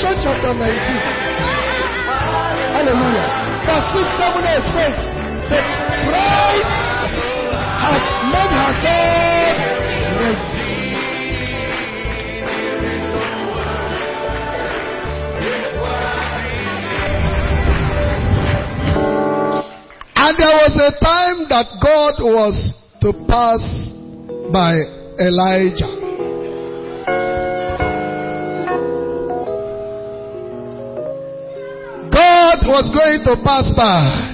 Revelation chapter 19. Hallelujah. Verse 6, 7, 8 says, the bride has made herself ready. And there was a time that God was to pass by Elijah. God was going to pass by.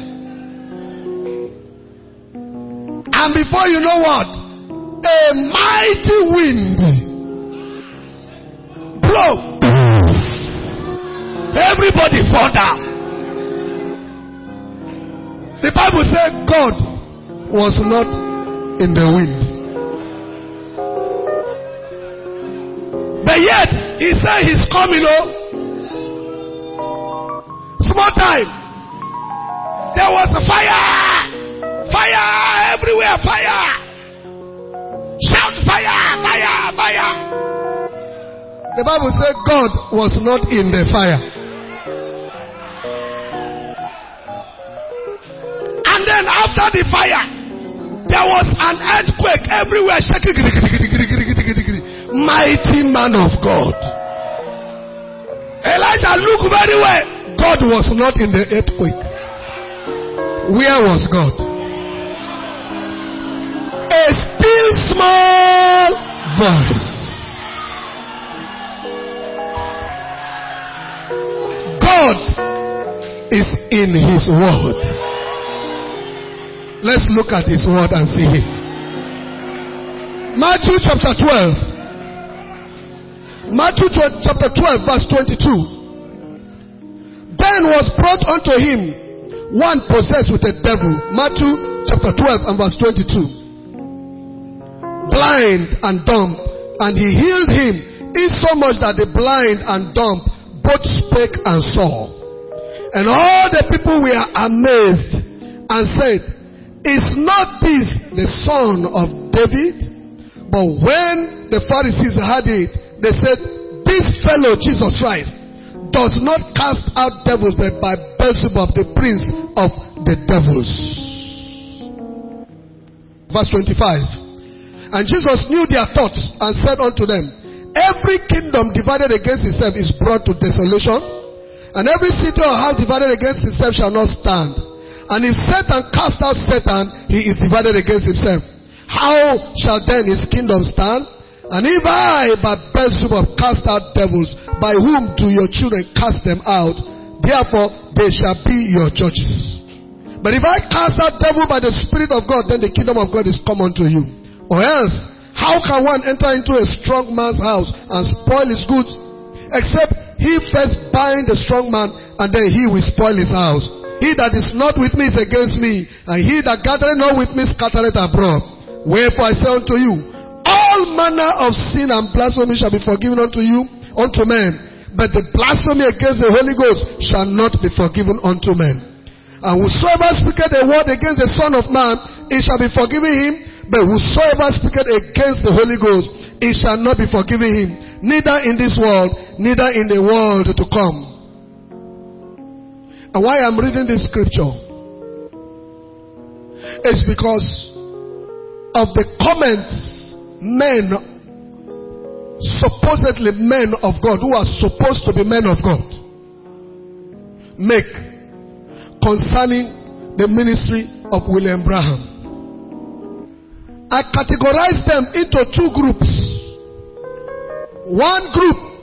And before you know what, a mighty wind blow. Everybody fall down. The Bible said God was not in the wind. But yet, he said he's coming, small time. There was a fire. Fire everywhere, fire. Shout fire, fire, fire. The Bible said God was not in the fire. And then after the fire, there was an earthquake everywhere, shaking. Mighty man of God. Elijah, look very well. God was not in the earthquake. Where was God? A still small voice. God is in his word. Let's look at his word and see him. Matthew chapter 12. Matthew chapter 12 verse 22. Then was brought unto him one possessed with a devil. Matthew chapter 12 and verse 22. Blind and dumb. And he healed him, insomuch that the blind and dumb both spake and saw. And all the people were amazed and said, is not this the son of David? But when the Pharisees heard it, they said, this fellow, Jesus Christ, does not cast out devils, but by Beelzebub, the prince of the devils. Verse 25. And Jesus knew their thoughts and said unto them, every kingdom divided against itself is brought to desolation, and every city or house divided against itself shall not stand. And if Satan cast out Satan, he is divided against himself. How shall then his kingdom stand? And if I, by Beelzebub, cast out devils, by whom do your children cast them out? Therefore, they shall be your judges. But if I cast out devil by the Spirit of God, then the kingdom of God is come unto you. Or else, how can one enter into a strong man's house and spoil his goods? Except he first bind the strong man, and then he will spoil his house. He that is not with me is against me, and he that gathereth not with me scattereth abroad. Wherefore I say unto you, all manner of sin and blasphemy shall be forgiven unto you, unto men, but the blasphemy against the Holy Ghost shall not be forgiven unto men. And whosoever speaketh a word against the Son of Man, it shall be forgiven him, but whosoever speaketh against the Holy Ghost, it shall not be forgiven him, neither in this world, neither in the world to come. And why I'm reading this scripture is because of the comments men, supposedly men of God, who are supposed to be men of God, make concerning the ministry of William Branham. I categorize them into two groups. One group,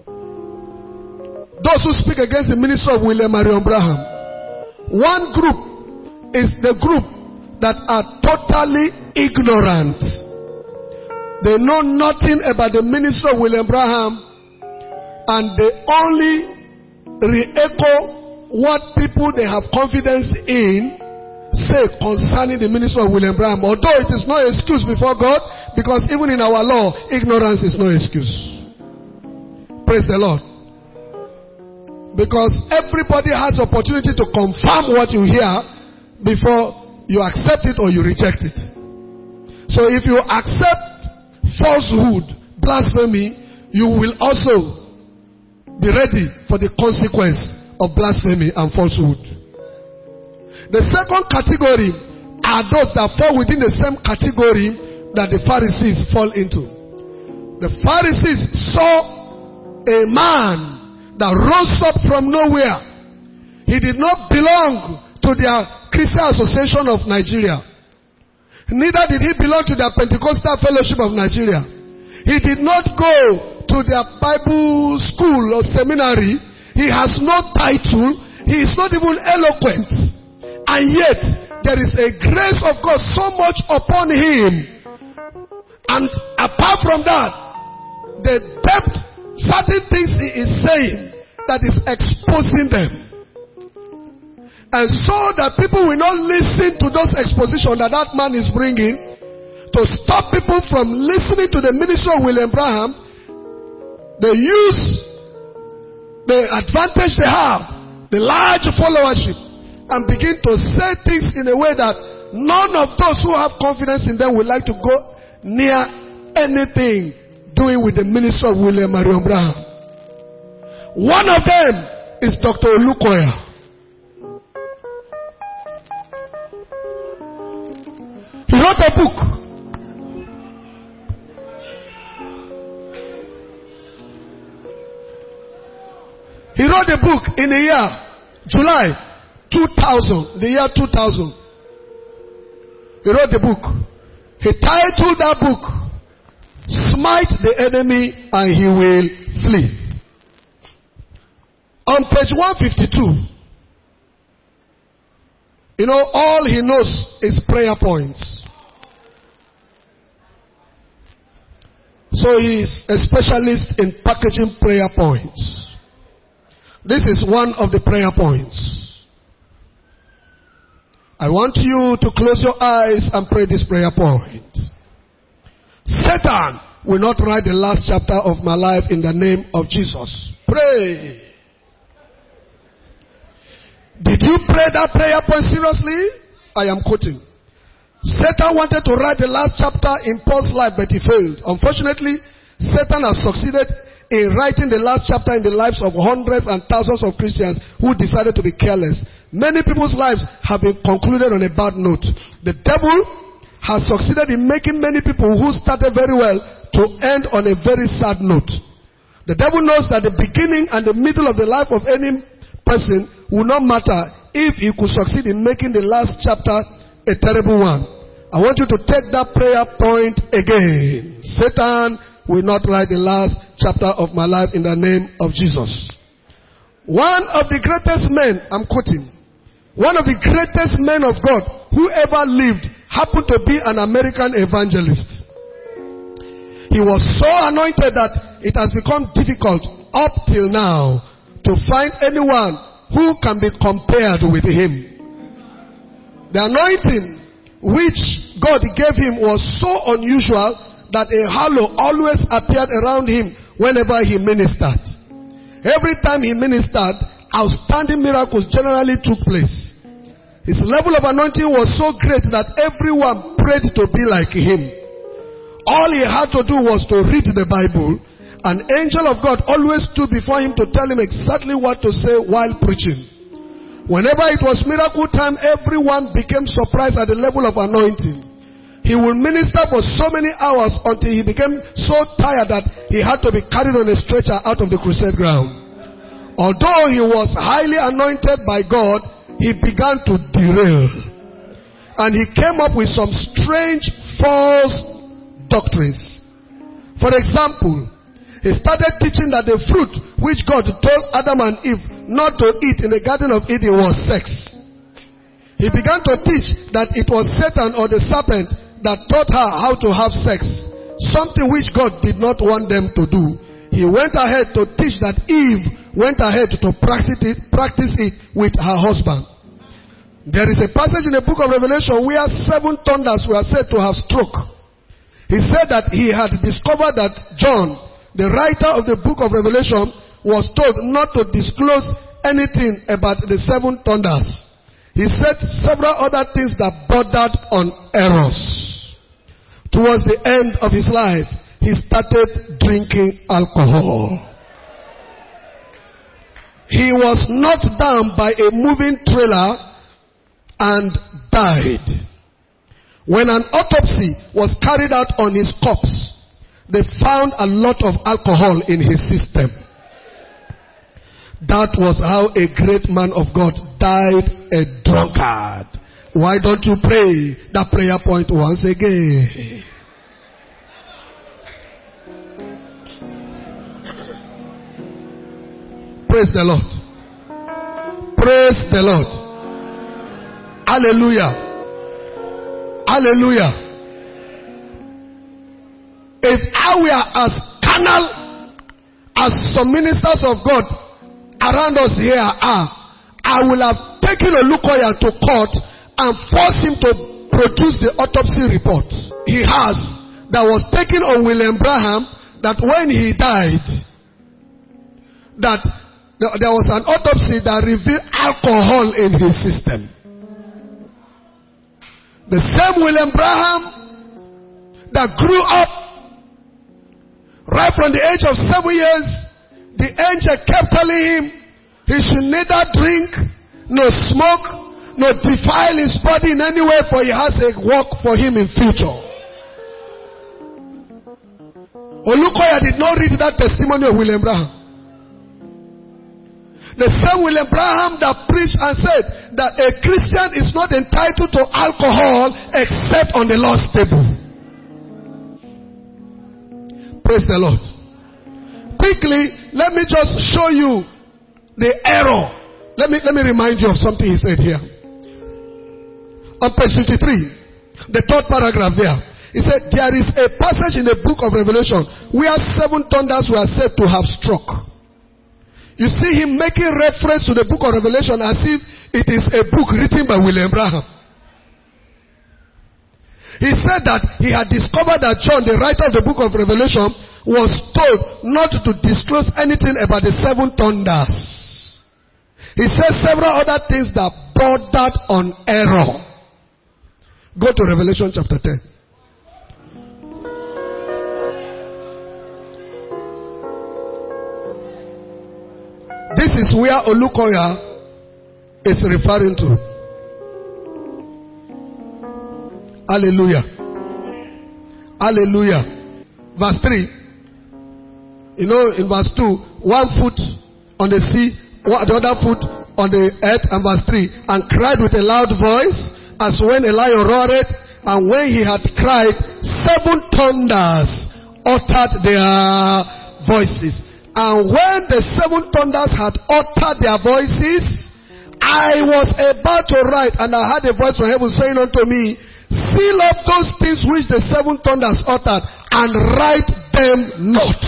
those who speak against the ministry of William Marion Branham. One group is the group that are totally ignorant. They know nothing about the ministry of William Branham, and they only re-echo what people they have confidence in say concerning the ministry of William Branham. Although it is no excuse before God, because even in our law, ignorance is no excuse. Praise the Lord. Because everybody has opportunity to confirm what you hear before you accept it or you reject it. So if you accept falsehood, blasphemy, you will also be ready for the consequence of blasphemy and falsehood. The second category are those that fall within the same category that the Pharisees fall into. The Pharisees saw a man that rose up from nowhere. He did not belong to their Christian Association of Nigeria. Neither did he belong to their Pentecostal Fellowship of Nigeria. He did not go to their Bible school or seminary. He has no title. He is not even eloquent. And yet, there is a grace of God so much upon him. And apart from that, the depth, certain things he is saying that is exposing them. And so that people will not listen to those expositions that that man is bringing, to stop people from listening to the ministry of William Branham, they use the advantage they have, the large followership, and begin to say things in a way that none of those who have confidence in them would like to go near anything doing with the ministry of William Marion Branham. One of them is Dr. Olukoya. He wrote a book. He wrote a book in the year July 2000, the year 2000. He wrote the book. He titled that book, Smite the Enemy and He Will Flee. On page 152, you know, all he knows is prayer points. So he is a specialist in packaging prayer points. This is one of the prayer points. I want you to close your eyes and pray this prayer point. Satan will not write the last chapter of my life in the name of Jesus. Pray. Did you pray that prayer point seriously? I am quoting. Satan wanted to write the last chapter in Paul's life, but he failed. Unfortunately, Satan has succeeded in writing the last chapter in the lives of hundreds and thousands of Christians who decided to be careless. Many people's lives have been concluded on a bad note. The devil has succeeded in making many people who started very well to end on a very sad note. The devil knows that the beginning and the middle of the life of any person will not matter if he could succeed in making the last chapter a terrible one. I want you to take that prayer point again. Satan will not write the last chapter of my life in the name of Jesus. One of the greatest men, I'm quoting, one of the greatest men of God who ever lived happened to be an American evangelist. He was so anointed that it has become difficult up till now to find anyone who can be compared with him. The anointing which God gave him was so unusual that a halo always appeared around him whenever he ministered. Every time he ministered, outstanding miracles generally took place. His level of anointing was so great that everyone prayed to be like him. All he had to do was to read the Bible. An angel of God always stood before him to tell him exactly what to say while preaching. Whenever it was miracle time, everyone became surprised at the level of anointing. He would minister for so many hours until he became so tired that he had to be carried on a stretcher out of the crusade ground. Although he was highly anointed by God, he began to derail. And he came up with some strange false doctrines. For example, he started teaching that the fruit which God told Adam and Eve not to eat in the Garden of Eden was sex. He began to teach that it was Satan or the serpent that taught her how to have sex, something which God did not want them to do. He went ahead to teach that Eve went ahead to practice it with her husband. There is a passage in the book of Revelation where 7 thunders were said to have struck. He said that he had discovered that John, the writer of the book of Revelation, was told not to disclose anything about the 7 thunders. He said several other things that bordered on errors. Towards the end of his life, he started drinking alcohol. he was knocked down by a moving trailer and died. When an autopsy was carried out on his corpse, they found a lot of alcohol in his system. That was how a great man of God died a drunkard. Why don't you pray that prayer point once again? Praise the Lord. Praise the Lord. Hallelujah. Hallelujah. If I were as carnal as some ministers of God around us here are, I will have taken Olukoya to court and forced him to produce the autopsy report he has that was taken on William Branham, that when he died, that there was an autopsy that revealed alcohol in his system. The same William Branham that grew up right from the age of 7 years, the angel kept telling him he should neither drink, nor smoke, nor defile his body in any way, for he has a work for him in future. Olukoya did not read that testimony of William Branham. The same William Branham that preached and said that a Christian is not entitled to alcohol except on the Lord's table. Praise the Lord. Quickly, let me just show you the error. Let me remind you of something he said here. On page 53, the third paragraph there. He said, there is a passage in the book of Revelation where 7 thunders were said to have struck. You see him making reference to the book of Revelation as if it is a book written by William Branham. He said that he had discovered that John, the writer of the book of Revelation, was told not to disclose anything about the 7 thunders. He said several other things that bordered on error. Go to Revelation chapter 10. This is where Olukoya is referring to. Hallelujah. Hallelujah. Verse 3. You know, in verse 2, 1 foot on the sea, the other foot on the earth, and verse 3, and cried with a loud voice, as when a lion roared, and when he had cried, 7 thunders uttered their voices. And when the 7 thunders had uttered their voices, I was about to write, and I heard a voice from heaven saying unto me, seal up those things which the 7 thunders uttered, and write them not.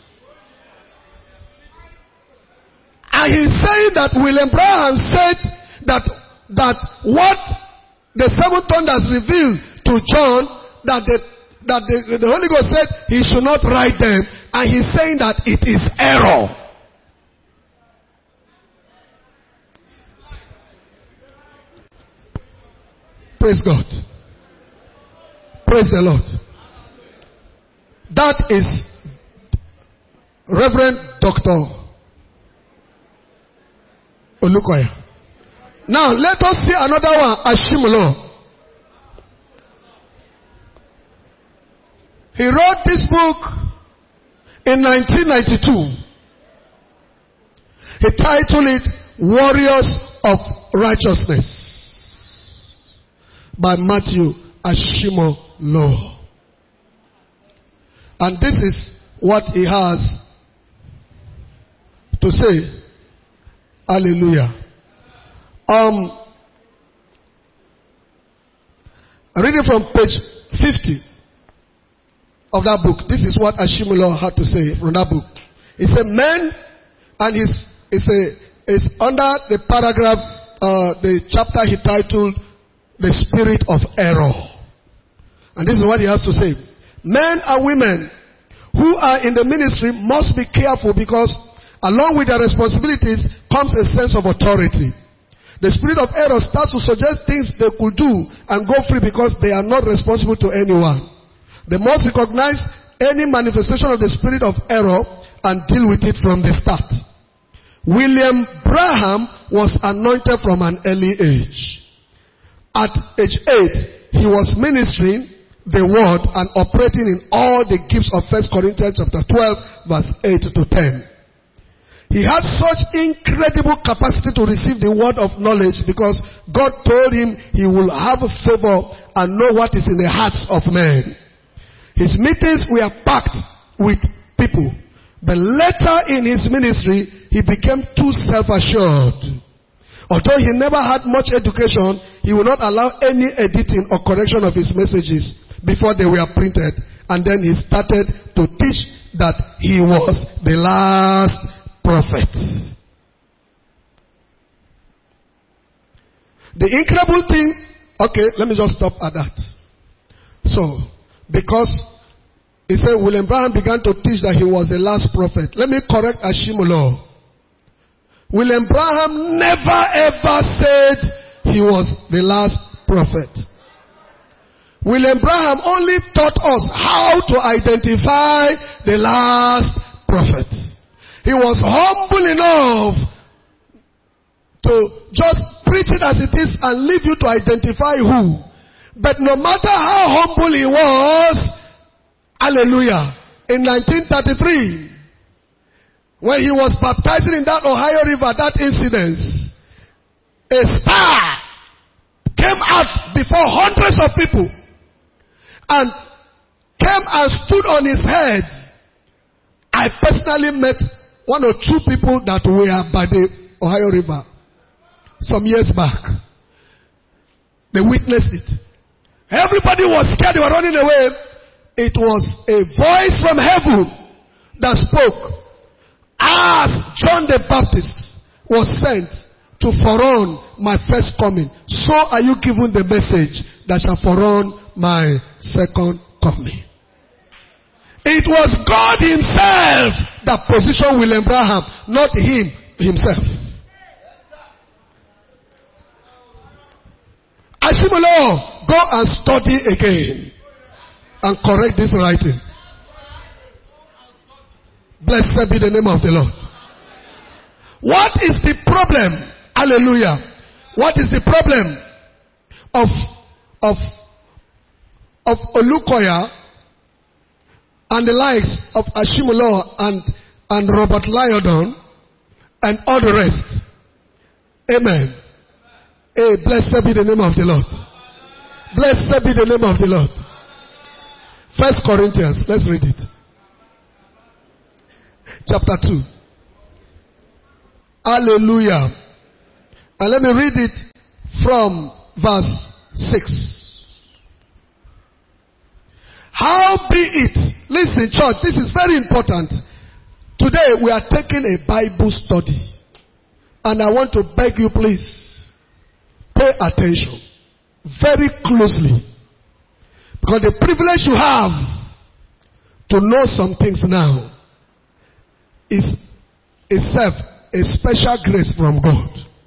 And he's saying that William Branham said that what the 7 thunders revealed to John, that the Holy Ghost said he should not write them. And he's saying that it is error. Praise God. Praise the Lord. That is Reverend Dr. Olukoya. Now let us see another one, Ashimolo. He wrote this book in 1992. He titled it Warriors of Righteousness by Matthew Ashimolo. And this is what he has to say. Hallelujah. Reading from page 50 of that book. This is what Ashimolo had to say from that book. He said, men, and it's under the paragraph, the chapter he titled, The Spirit of Error. And this is what he has to say. Men and women who are in the ministry must be careful, because along with their responsibilities comes a sense of authority. The spirit of error starts to suggest things they could do and go free because they are not responsible to anyone. They must recognize any manifestation of the spirit of error and deal with it from the start. William Branham was anointed from an early age. At age 8, he was ministering the word and operating in all the gifts of 1 Corinthians chapter 12, verse 8 to 10. He had such incredible capacity to receive the word of knowledge because God told him he will have favor and know what is in the hearts of men. His meetings were packed with people. But later in his ministry, he became too self-assured. Although he never had much education, he would not allow any editing or correction of his messages before they were printed. And then he started to teach that he was the last prophet. The incredible thing, okay, let me just stop at that. So, because he said William Branham began to teach that he was the last prophet. Let me correct Ashimolo. William Branham never ever said he was the last prophet. William Branham only taught us how to identify the last prophet. He was humble enough to just preach it as it is and leave you to identify who. But no matter how humble he was, hallelujah, in 1933, when he was baptizing in that Ohio River, that incident, a star came out before hundreds of people and came and stood on his head. I personally met one or two people that were by the Ohio River some years back. They witnessed it. Everybody was scared. They were running away. It was a voice from heaven that spoke. As John the Baptist was sent to forerun my first coming, so are you given the message that shall forerun my second coming. It was God himself that positioned William Branham, not him himself. Ashimolo, go and study again and correct this writing. Blessed be the name of the Lord. What is the problem? Hallelujah. What is the problem of Olukoya and the likes of Ashimolo and Robert Lyodon and all the rest? Amen. Hey, blessed be the name of the Lord. Blessed be the name of the Lord. 1 Corinthians, let's read it. Chapter 2. Hallelujah. And let me read it from verse 6. How be it? Listen, church, this is very important. Today we are taking a Bible study. And I want to beg you, please, pay attention very closely. Because the privilege you have to know some things now is itself a special grace from God.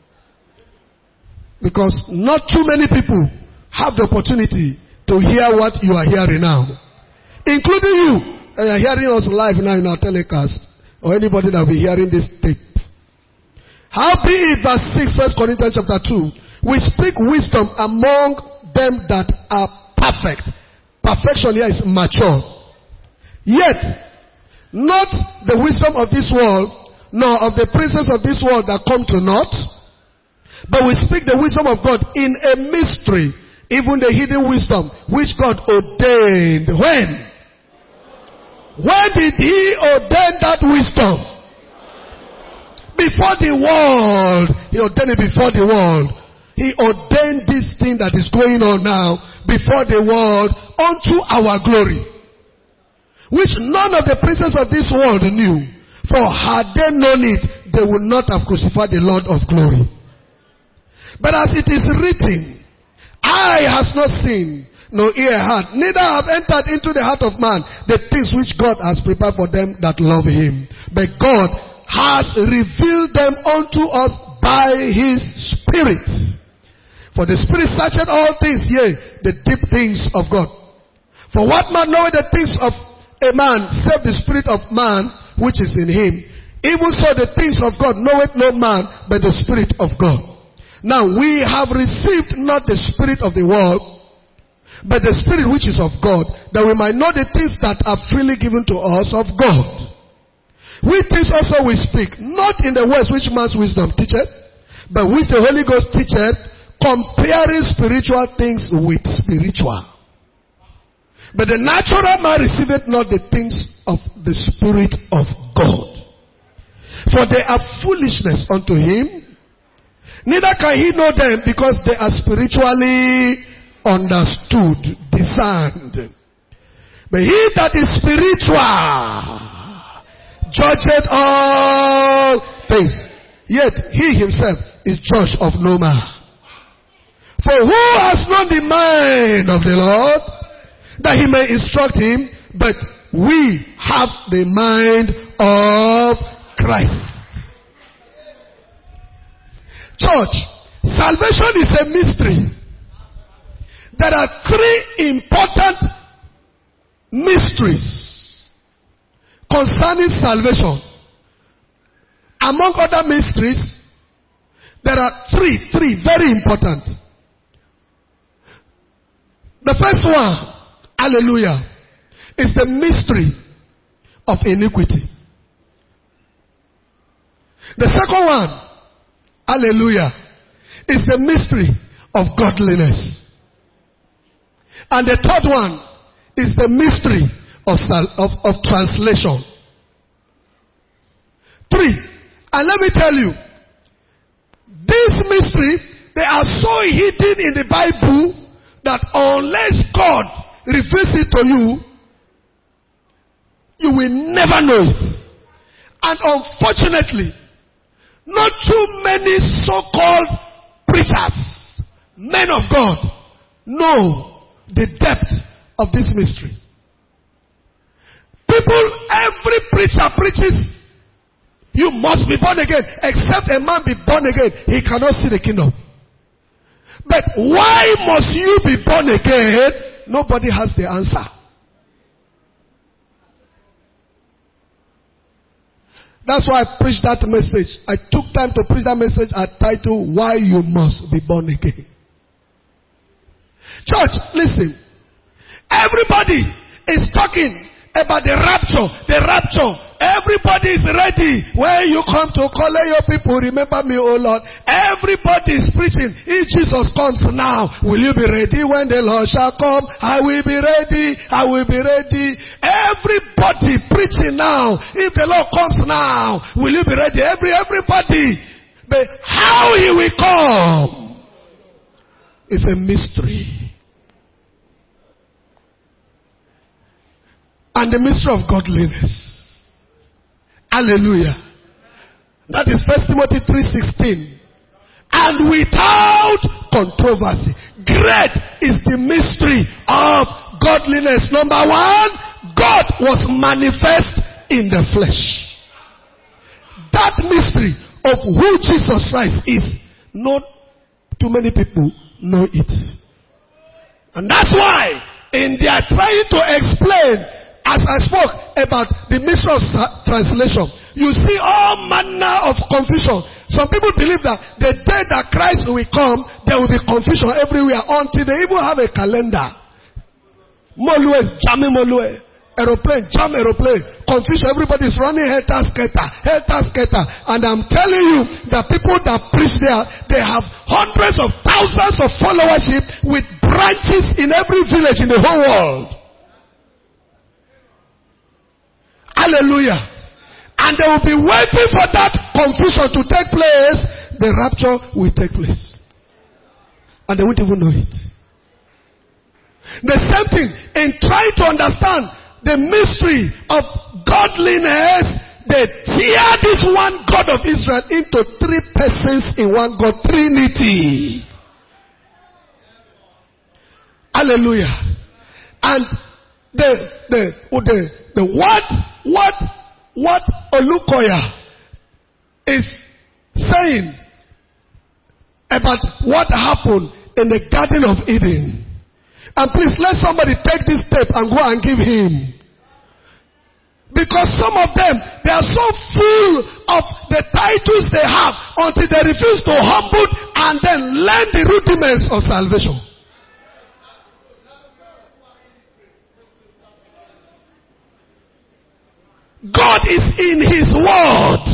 Because not too many people have the opportunity to hear what you are hearing now. Including you. And you're hearing us live now in our telecast. Or anybody that will be hearing this tape. How be it, verse 6, 1 Corinthians chapter 2. We speak wisdom among them that are perfect. Perfection here is mature. Yet, not the wisdom of this world, nor of the princes of this world that come to naught, but we speak the wisdom of God in a mystery, even the hidden wisdom which God ordained. When? When did he ordain that wisdom? Before the world. He ordained it before the world. He ordained this thing that is going on now before the world unto our glory, which none of the princes of this world knew. For had they known it, they would not have crucified the Lord of glory. But as it is written, eye has not seen, no ear heard, neither have entered into the heart of man the things which God has prepared for them that love him. But God has revealed them unto us by his Spirit. For the Spirit searcheth all things, yea, the deep things of God. For what man knoweth the things of a man, save the spirit of man which is in him? Even so the things of God knoweth no man but the Spirit of God. Now we have received not the spirit of the world, but the Spirit which is of God, that we might know the things that are freely given to us of God. We things also we speak, not in the words which man's wisdom teacheth, but which the Holy Ghost teacheth, comparing spiritual things with spiritual. But the natural man receiveth not the things of the Spirit of God, for they are foolishness unto him, neither can he know them, because they are spiritually understood, discerned. But he that is spiritual judgeth all things, yet he himself is judge of no man. For who has known the mind of the Lord, that he may instruct him? But we have the mind of Christ. Church, salvation is a mystery. There are three important mysteries concerning salvation. Among other mysteries, there are three very important. The first one, hallelujah, is the mystery of iniquity. The second one, hallelujah, is the mystery of godliness. And the third one is the mystery of translation. Three. And let me tell you, this mystery, they are so hidden in the Bible that unless God reveals it to you, you will never know it. And unfortunately, not too many so-called preachers, men of God, know the depth of this mystery. People, every preacher preaches, you must be born again. Except a man be born again, he cannot see the kingdom. But why must you be born again? Nobody has the answer. That's why I preached that message. I took time to preach that message at title, Why You Must Be Born Again. Church, listen. Everybody is talking about the rapture. The rapture. Everybody is ready. When you come to collect your people, remember me, oh Lord. Everybody is preaching. If Jesus comes now, will you be ready? When the Lord shall come, I will be ready. I will be ready. Everybody preaching now. If the Lord comes now, will you be ready? Everybody. But how he will come is a mystery. And the mystery of godliness. Hallelujah. That is 1 Timothy 3:16. And without controversy, great is the mystery of godliness. Number one, God was manifest in the flesh. That mystery of who Jesus Christ is, not too many people know it. And that's why in their trying to explain, as I spoke about the mystery of translation, you see all manner of confusion. Some people believe that the day that Christ will come, there will be confusion everywhere until they even have a calendar. Molue, jamming molue. Aeroplane, jam aeroplane. Confusion, everybody is running helter-skelter. And I'm telling you, the people that preach there, they have hundreds of thousands of followership with branches in every village in the whole world. Hallelujah. And they will be waiting for that confusion to take place. The rapture will take place. And they won't even know it. The same thing in trying to understand the mystery of godliness. They tear this one God of Israel into three persons in one God, Trinity. Hallelujah. And what Olukoya is saying about what happened in the Garden of Eden. And please let somebody take this tape and go and give him. Because some of them, they are so full of the titles they have until they refuse to humble and then learn the rudiments of salvation. God is in His word.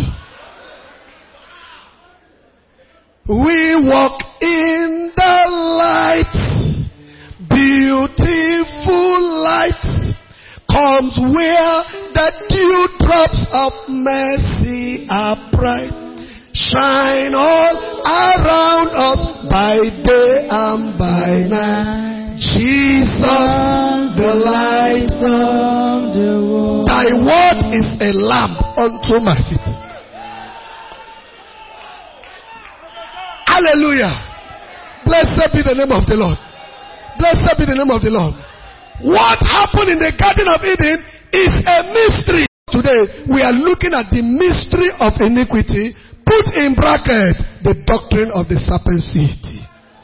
We walk in the light. Beautiful light comes where the dewdrops of mercy are bright. Shine all around us by day and by night. Jesus, the light of the world. Thy word is a lamp unto my feet. Hallelujah. Blessed be the name of the Lord. Blessed be the name of the Lord. What happened in the Garden of Eden is a mystery. Today, we are looking at the mystery of iniquity, put in bracket, the doctrine of the serpent seed.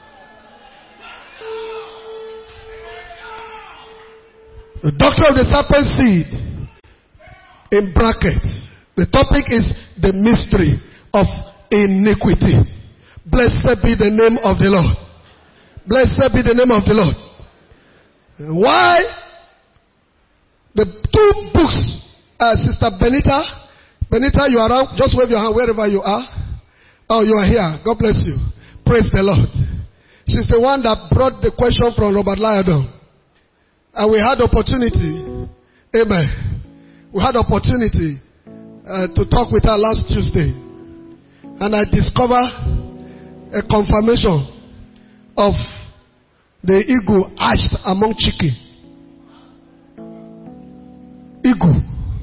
The doctrine of the serpent seed, in brackets. The topic is the mystery of iniquity. Blessed be the name of the Lord. Blessed be the name of the Lord. Why? The two books, Sister Benita, you are around. Just wave your hand wherever you are. Oh, you are here. God bless you. Praise the Lord. She's the one that brought the question from Robert Lyodon. And we had opportunity. Amen. We had opportunity to talk with her last Tuesday. And I discovered a confirmation of the eagle hatched among chicken. Eagle.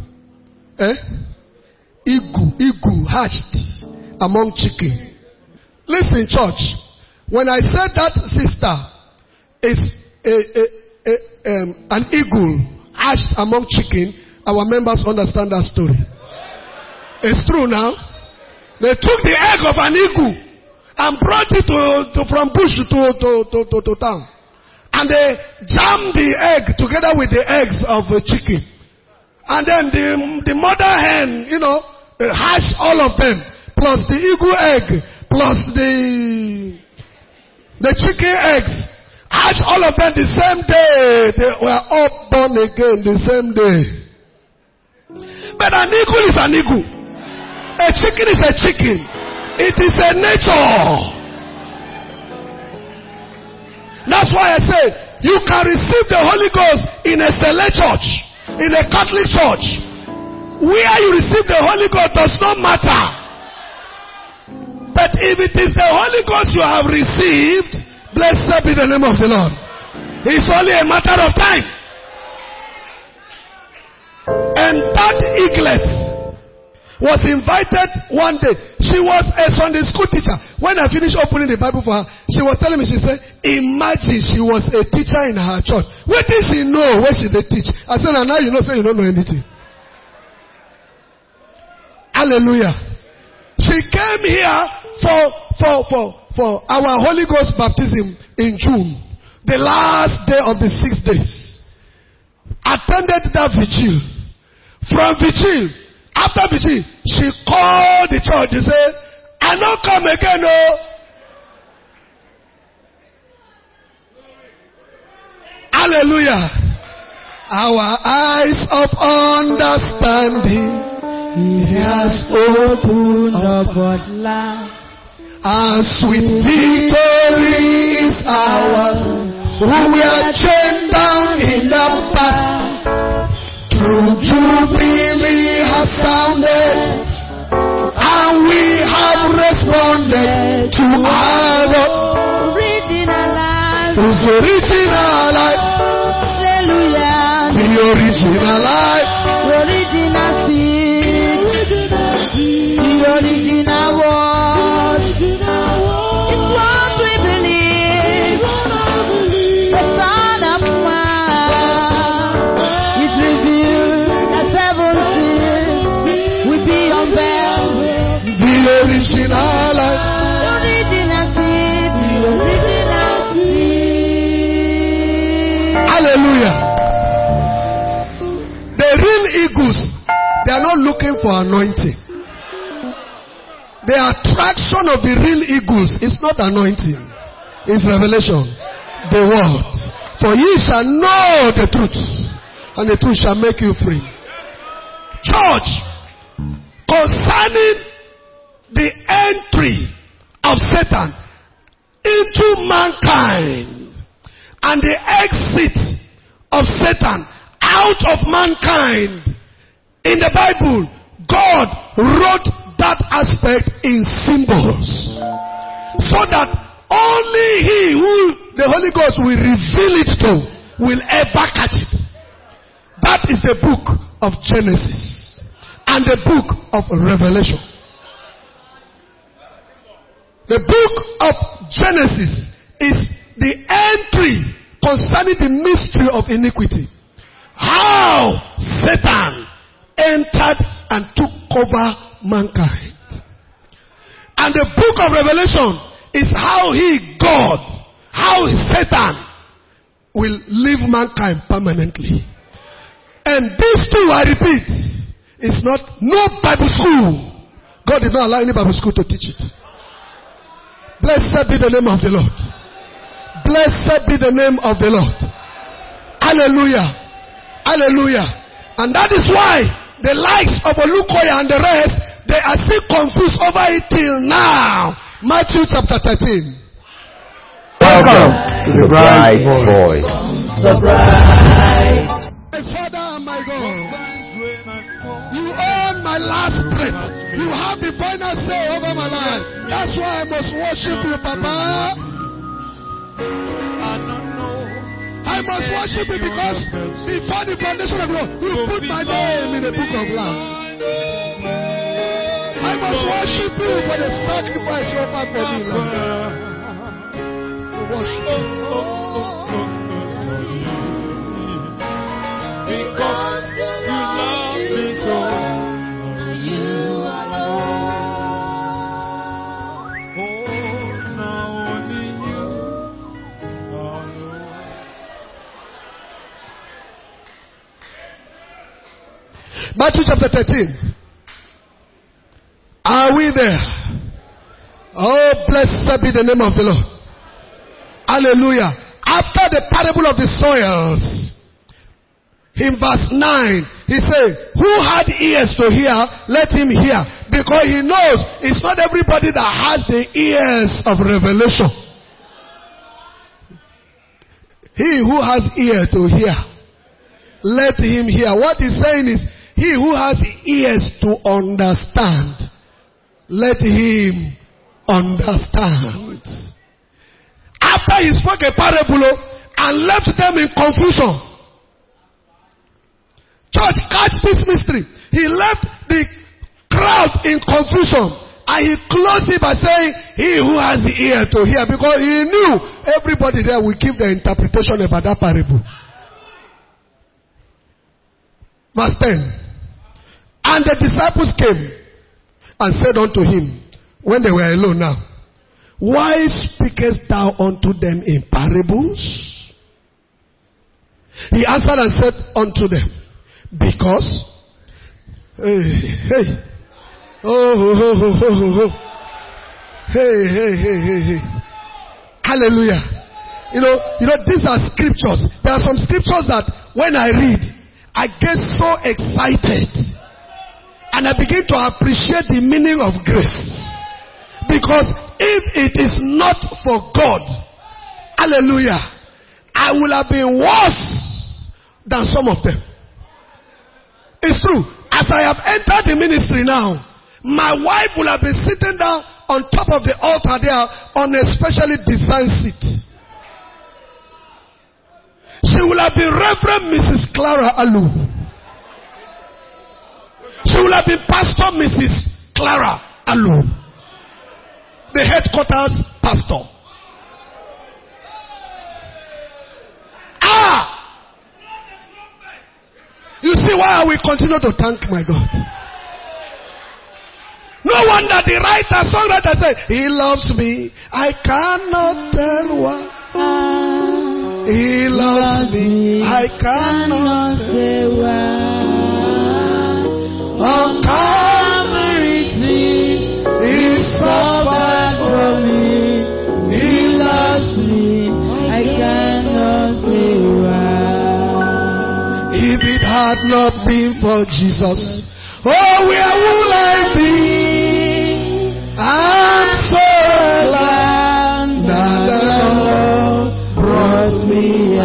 Eagle hatched among chicken. Listen, church. When I said that sister is an eagle hatched among chicken, our members understand that story. It's true now. They took the egg of an eagle and brought it from bush to town. And they jammed the egg together with the eggs of a chicken. And then the mother hen, hatched all of them, plus the eagle egg, plus the chicken eggs. Hatched all of them the same day. They were all born again the same day. But an eagle is an eagle. A chicken is a chicken. It is a nature. That's why I say you can receive the Holy Ghost in a select church, in a Catholic church. Where you receive the Holy Ghost does not matter. But if it is the Holy Ghost you have received, blessed be the name of the Lord. It's only a matter of time. And that eaglet was invited one day. She was a Sunday school teacher. When I finished opening the Bible for her, she was telling me, she said, imagine she was a teacher in her church. What did she know where she did teach? I said, now you know, say you don't know anything. Hallelujah. She came here for our Holy Ghost baptism in June, the last day of the 6 days. Attended that vigil. From vigil, after vigil, she called the church. She said, I don't come again, no. Hallelujah. Our eyes of understanding He has opened up at last. And sweet victory is ours. We are chained down in the past. True jubilee has sounded, and we have responded to our original life. Whose original life? Hallelujah. The original life. The original seed. The original word. It's what we believe. The Son of Man is revealed. The 7 seals will be unveiled. The original life. The original seed. The original seed. Hallelujah. The real eagles They are not looking for anointing. The attraction of the real eagles is not anointing. It's revelation. The word. For ye shall know the truth, and the truth shall make you free. Church, concerning the entry of Satan into mankind and the exit of Satan out of mankind, in the Bible, God wrote that aspect in symbols, so that only he who the Holy Ghost will reveal it to will ever catch it. That is the book of Genesis and the book of Revelation. The book of Genesis is the entry concerning the mystery of iniquity. How Satan entered and took over mankind. And the book of Revelation is how how Satan will leave mankind permanently. And these two, I repeat, is not no Bible school. God did not allow any Bible school to teach it. Blessed be the name of the Lord. Blessed be the name of the Lord. Hallelujah. Hallelujah. And that is why the likes of Olukoya and the rest, they are still confused over it till now. Matthew chapter 13. Welcome to the bright voice. The bride. My Father and my God, you own my last breath. You have the final say over my life. That's why I must worship you, Papa. I must worship you because before the foundation of the world, you put my name in the book of life. I must worship you for the sacrifice you offered for me, Lord. To worship you. Because you love me so. You alone. Oh, now only you alone. Matthew chapter 13. Are we there? Oh, blessed be the name of the Lord. Hallelujah. After the parable of the soils, in verse 9, he said, who had ears to hear, let him hear. Because he knows it's not everybody that has the ears of revelation. He who has ear to hear, let him hear. What he's saying is, he who has ears to understand, let him understand. After he spoke a parable and left them in confusion. Church, catch this mystery. He left the crowd in confusion and he closed it by saying, he who has the ear to hear, because he knew everybody there will give their interpretation about that parable. Verse 10. And the disciples came and said unto him, when they were alone now, why speakest thou unto them in parables? He answered and said unto them, because, hallelujah. You know, these are scriptures. There are some scriptures that when I read, I get so excited. And I begin to appreciate the meaning of grace. Because if it is not for God, hallelujah, I would have been worse than some of them. It's true. As I have entered the ministry now, my wife will have been sitting down on top of the altar there on a specially designed seat. She will have been Reverend Mrs. Clara Alu. She will have been Pastor Mrs. Clara Alu, the headquarters pastor. You see why I will continue to thank my God. No wonder the songwriter said, he loves me, I cannot tell why. He loves me, I cannot say why. On Calvary tree, He suffered for me. He loves me. I cannot say why. If it had not been for Jesus, oh, where would I be? I'm so glad that the Lord brought me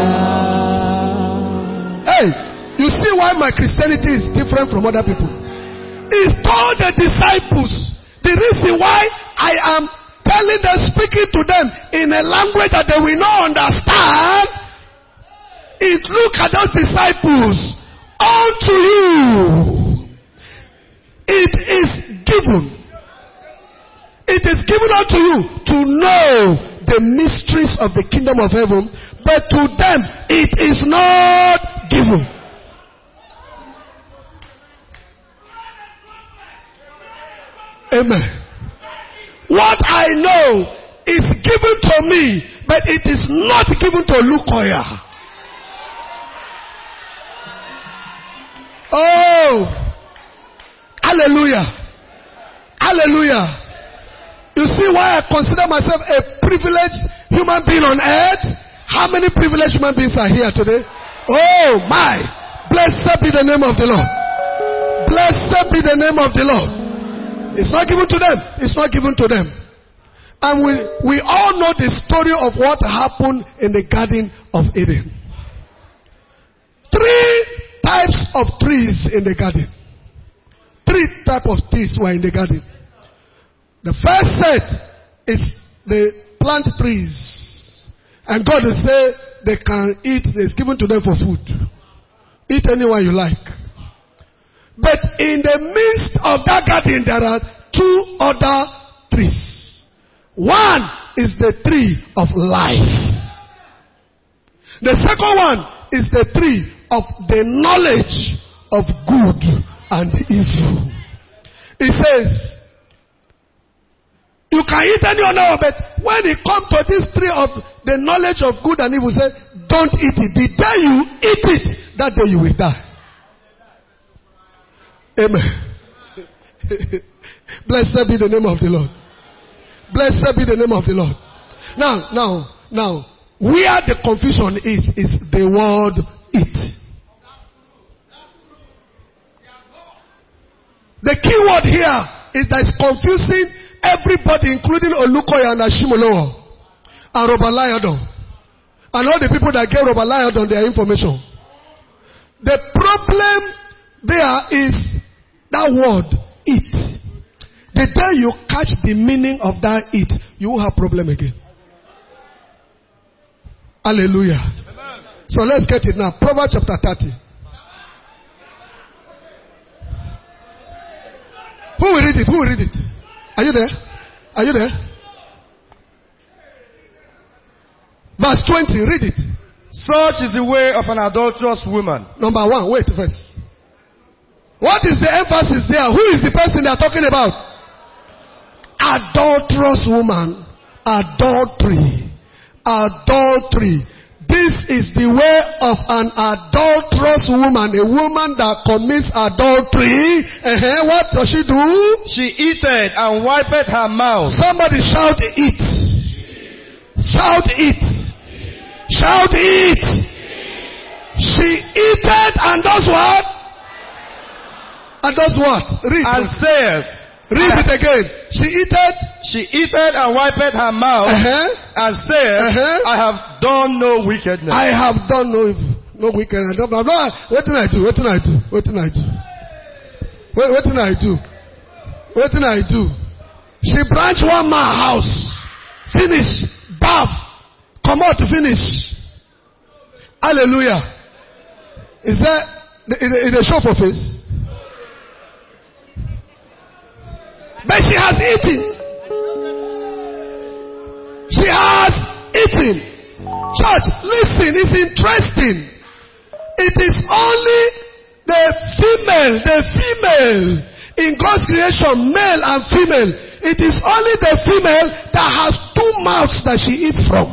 out. Hey, you see why my Christianity is different from other people? He told the disciples the reason why I am telling them, speaking to them in a language that they will not understand, is look at those disciples. Unto you it is given. It is given unto you to know the mysteries of the kingdom of heaven, but to them it is not given. Amen. What I know is given to me, but it is not given to Lukoya. Oh, hallelujah. Hallelujah. You see why I consider myself a privileged human being on earth? How many privileged human beings are here today? Oh my. Blessed be the name of the Lord. Blessed be the name of the Lord. It's not given to them. It's not given to them. And we all know the story of what happened in the Garden of Eden. 3 types of trees in the garden. 3 types of trees were in the garden. The first set is the plant trees. And God will say they can eat, it's given to them for food. Eat anyone you like. But in the midst of that garden, there are 2 other trees. One is the tree of life. The second one is the tree of the knowledge of good and evil. It says, you can eat any other, but when it comes to this tree of the knowledge of good and evil, say, don't eat it. The day you eat it, that day you will die. Amen. Blessed be the name of the Lord. Blessed be the name of the Lord. Now, where the confusion is the word eat. The key word here is that it's confusing everybody, including Olukoya and Ashimolowo and Robalayadon and all the people that gave Robalayadon their information. The problem there is that word eat. The day you catch the meaning of that eat, you will have problem again. Hallelujah. Amen. So let's get it now. Proverbs chapter 30. Who will read it? Who will read it? Are you there? Are you there? Verse 20. Read it. Such is the way of an adulterous woman. Number 1. Wait first. What is the emphasis there? Who is the person they are talking about? Adulterous woman. Adultery. Adultery. This is the way of an adulterous woman. A woman that commits adultery. What does she do? She eateth and wipeth her mouth. Somebody shout it. Shout it. Shout it. She eateth and does what? And does what? Read. And saith. Read it again. She eateth and wipeth her mouth. And saith, I have done no wickedness. I have done no evil. No wickedness. What did I do? What did I do? What did I do? What did I do? What did I do? She branch one man house. Finish. Bath. Come out to finish. Hallelujah. Is that a show for face? But she has eaten. She has eaten. Church, listen, it's interesting. It is only the female in God's creation, male and female. It is only the female that has 2 mouths that she eats from.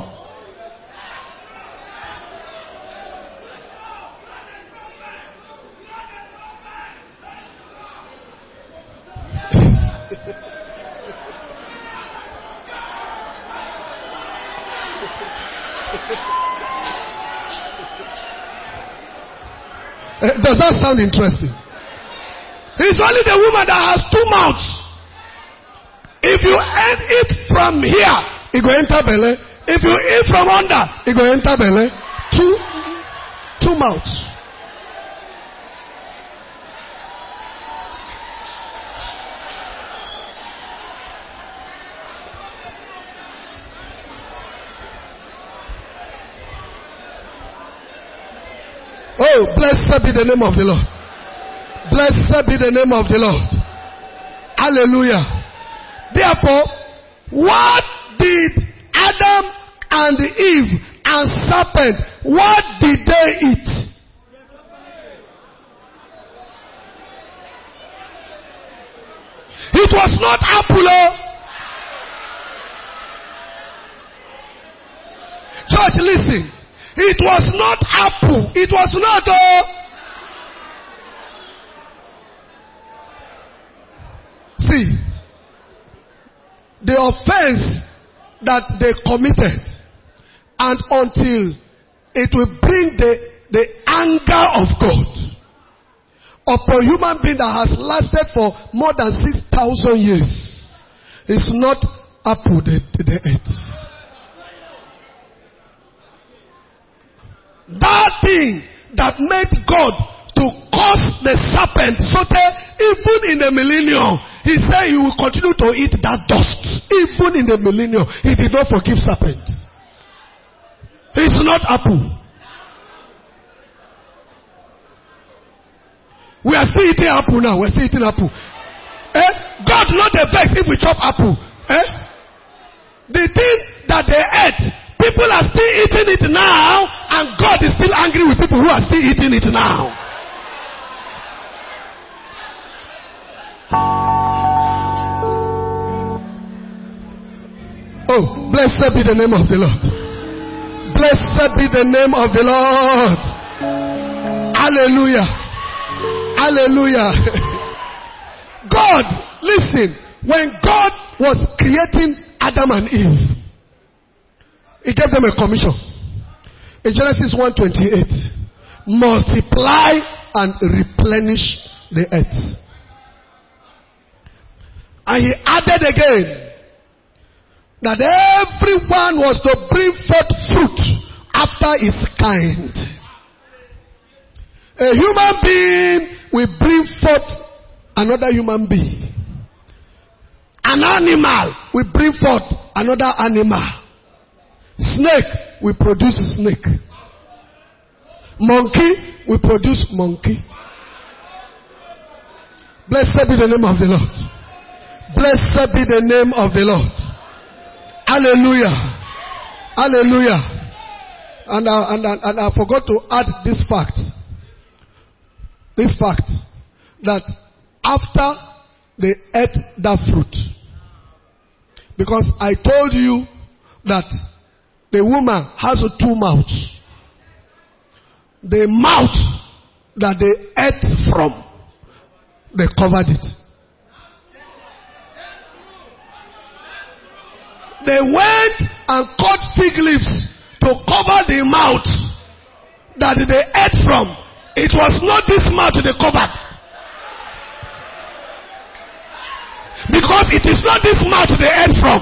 Does that sound interesting? It's only the woman that has two mouths. If you eat from here, it go enter belly. If you eat from under, it go enter belly. Two mouths. Oh, blessed be the name of the Lord. Blessed be the name of the Lord. Hallelujah. Therefore, what did Adam and Eve and serpent, what did they eat? It was not apple. Church, listen. It was not apple. It was not See, the offense that they committed, and until it will bring the anger of God upon human being that has lasted for more than 6,000 years, it's not apple they ate. That thing that made God to curse the serpent, so that even in the millennium, he said he will continue to eat that dust. Even in the millennium, he did not forgive serpent. It's not apple. We are still eating apple now. We're still eating apple. God not the vex if we chop apple. The thing that they ate, people are still eating it now, and God is still angry with people who are still eating it now. Oh, blessed be the name of the Lord. Blessed be the name of the Lord. Hallelujah. Hallelujah. God, listen, when God was creating Adam and Eve, he gave them a commission. In Genesis 1:28, multiply and replenish the earth. And he added again that everyone was to bring forth fruit after its kind. A human being will bring forth another human being. An animal will bring forth another animal. Snake will produce snake. Monkey will produce monkey. Blessed be the name of the Lord. Blessed be the name of the Lord. Hallelujah. Hallelujah. And I forgot to add this fact. This fact that after they ate that fruit, because I told you that the woman has two mouths. The mouth that they ate from, they covered it. They went and cut fig leaves to cover the mouth that they ate from. It was not this mouth they covered. Because it is not this mouth they ate from.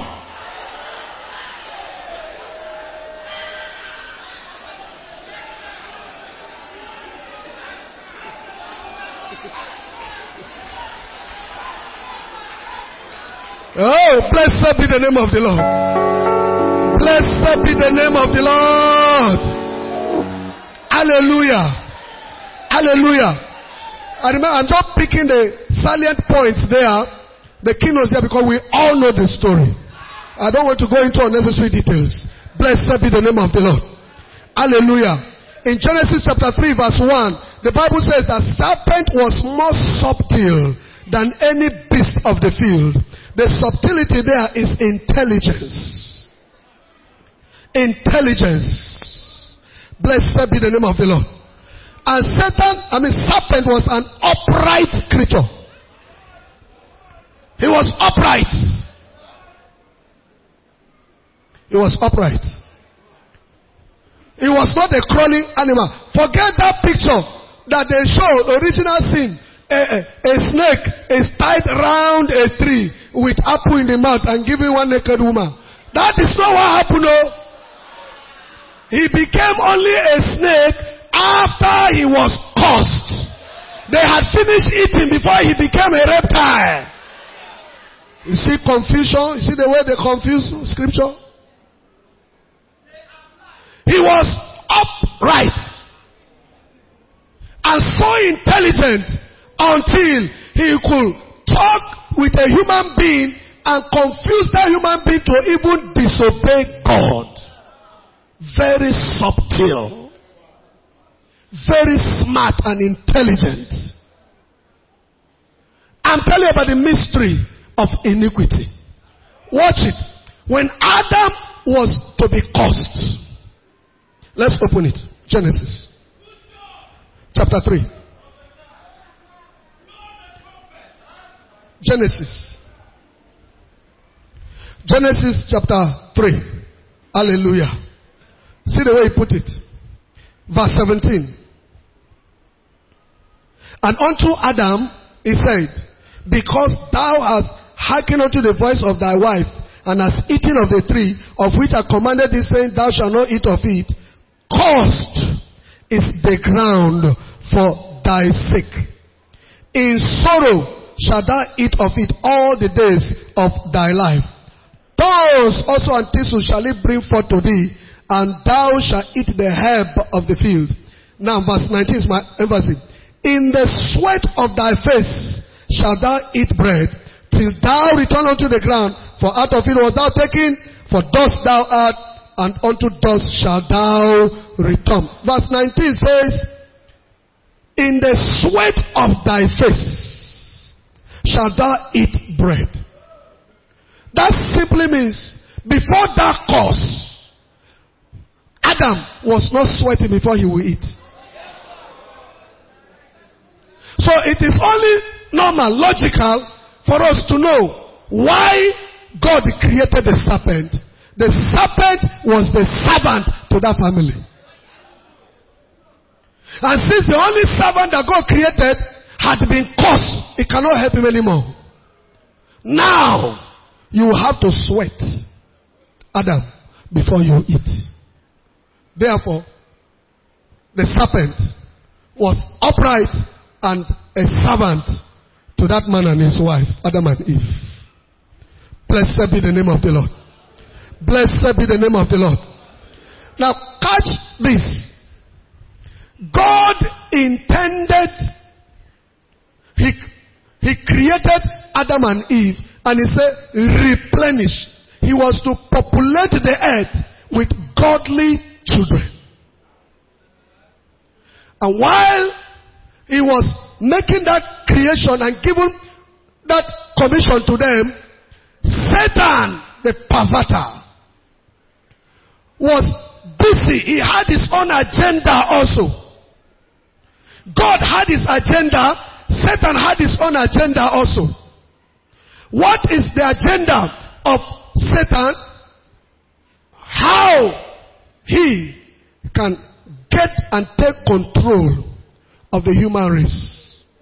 Oh, blessed be the name of the Lord. Blessed be the name of the Lord. Hallelujah. Hallelujah. I remember, I'm just picking the salient points there, the keynotes there, because we all know the story. I don't want to go into unnecessary details. Blessed be the name of the Lord. Hallelujah. In Genesis chapter 3 verse 1, the Bible says that serpent was more subtle than any beast of the field. The subtlety there is intelligence. Intelligence. Blessed be the name of the Lord. And serpent was an upright creature. He was upright. He was upright. was not a crawling animal. Forget that picture that they showed, original sin. A snake is tied round a tree with apple in the mouth and giving one naked woman. That is not what happened. No. He became only a snake after he was cursed. They had finished eating before he became a reptile. You see confusion? You see the way they confuse scripture? He was upright and so intelligent until he could talk with a human being and confuse that human being to even disobey God. Very subtle. Very smart and intelligent. I'm telling you about the mystery of iniquity. Watch it. When Adam was to be cursed. Let's open it. Genesis. Chapter 3. Genesis chapter 3. Hallelujah. See the way he put it. Verse 17. And unto Adam he said, because thou hast hearkened unto the voice of thy wife, and hast eaten of the tree of which I commanded thee, saying, thou shalt not eat of it, cursed is the ground for thy sake. In sorrow shalt thou eat of it all the days of thy life. Thorns also and thistles shall it bring forth to thee, and thou shalt eat the herb of the field. Now verse 19 is my emphasis. In the sweat of thy face shalt thou eat bread, till thou return unto the ground, for out of it was thou taken, for dust thou art, and unto dust shalt thou return. Verse 19 says, in the sweat of thy face shalt thou eat bread. That simply means, before that curse, Adam was not sweating before he will eat. So it is only normal, logical, for us to know why God created the serpent. The serpent was the servant to that family. And since the only servant that God created had been cursed, it cannot help him anymore. Now, you have to sweat, Adam, before you eat. Therefore, the serpent was upright and a servant to that man and his wife, Adam and Eve. Blessed be the name of the Lord. Blessed be the name of the Lord. Now catch this. God intended, He created Adam and Eve, and He said, replenish. He was to populate the earth with godly children. And while He was making that creation and giving that commission to them, Satan, the perverter, was busy. He had his own agenda also. God had his agenda. Satan had his own agenda also. What is the agenda of Satan? How he can get and take control of the human race.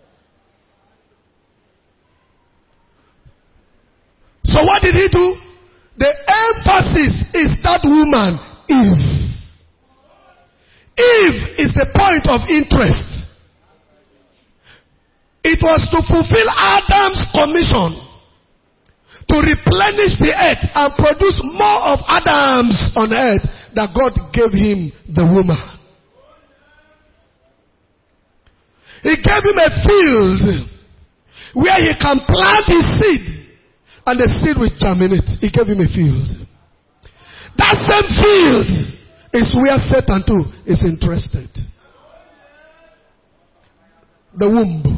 So what did he do? The emphasis is that woman, Eve. Eve is the point of interest. It was to fulfill Adam's commission to replenish the earth and produce more of Adams on earth that God gave him the woman. He gave him a field where he can plant his seed and the seed will germinate. He gave him a field. That same field is where Satan too is interested. The womb.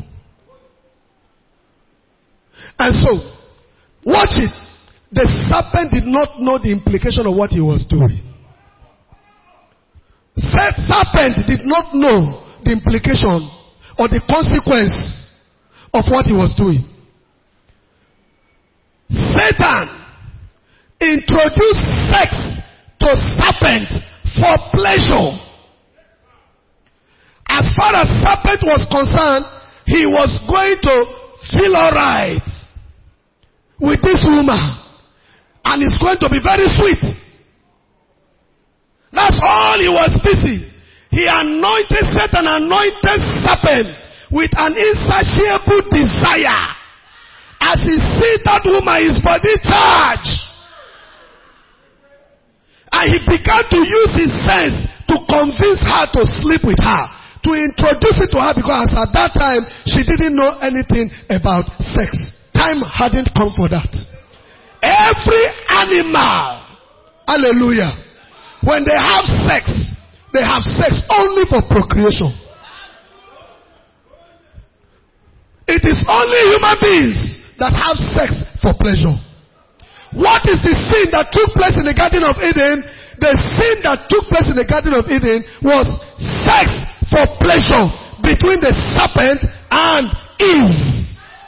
And so, watch it. The serpent did not know the implication of what he was doing. Serpent did not know the implication or the consequence of what he was doing. Satan introduced sex to serpent for pleasure. As far as serpent was concerned, he was going to feel alright with this woman. And it's going to be very sweet. That's all he was busy. He anointed Satan, anointed serpent with an insatiable desire. As he sees that woman, his body charged. And he began to use his sense to convince her to sleep with her, to introduce it to her, because at that time she didn't know anything about sex. Time hadn't come for that. Every animal, hallelujah, when they have sex only for procreation. It is only human beings that have sex for pleasure. What is the sin that took place in the Garden of Eden? The sin that took place in the Garden of Eden was sex for pleasure between the serpent and Eve.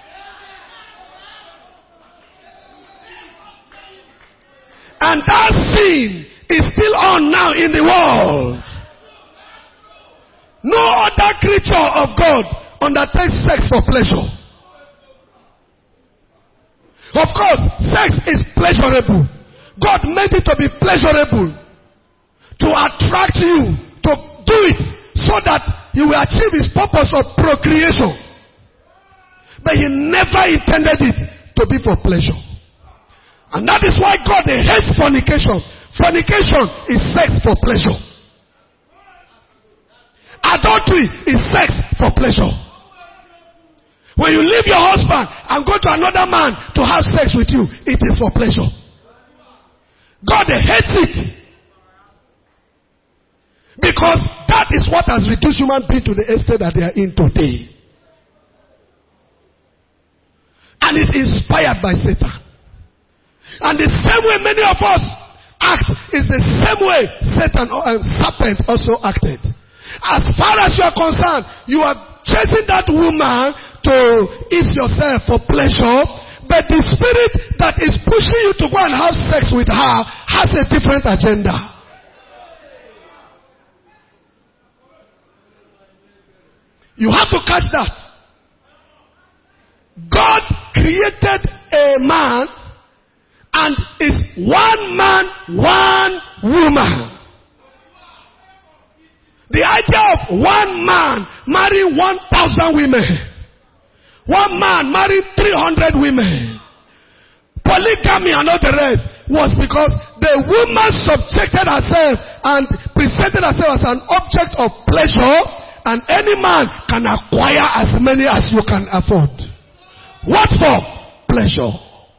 And that sin is still on now in the world. No other creature of God undertakes sex for pleasure. Of course, sex is pleasurable. God made it to be pleasurable, to attract you, to do it so that he will achieve his purpose of procreation. But he never intended it to be for pleasure. And that is why God hates fornication. Fornication is sex for pleasure. Adultery is sex for pleasure. When you leave your husband and go to another man to have sex with you, it is for pleasure. God hates it. Because that is what has reduced human beings to the extent that they are in today. And it's inspired by Satan. And the same way many of us act is the same way Satan and serpent also acted. As far as you are concerned, you are chasing that woman to ease yourself for pleasure, but the spirit that is pushing you to go and have sex with her has a different agenda. You have to catch that. God created a man and is one man, one woman. The idea of one man marrying 1,000 women, one man marrying 300 women, polygamy and all the rest, was because the woman subjected herself and presented herself as an object of pleasure, and any man can acquire as many as you can afford. What for? Pleasure.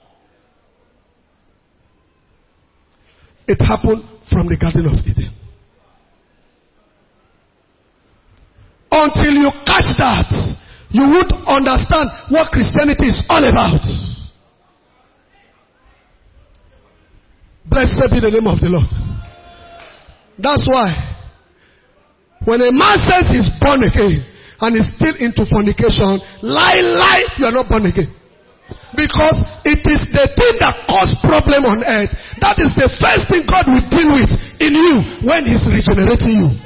It happened from the Garden of Eden. Until you catch that, you would understand what Christianity is all about. Blessed be the name of the Lord. That's why when a man says he's born again and is still into fornication, lie, you are not born again. Because it is the thing that causes problem on earth. That is the first thing God will deal with in you when he's regenerating you.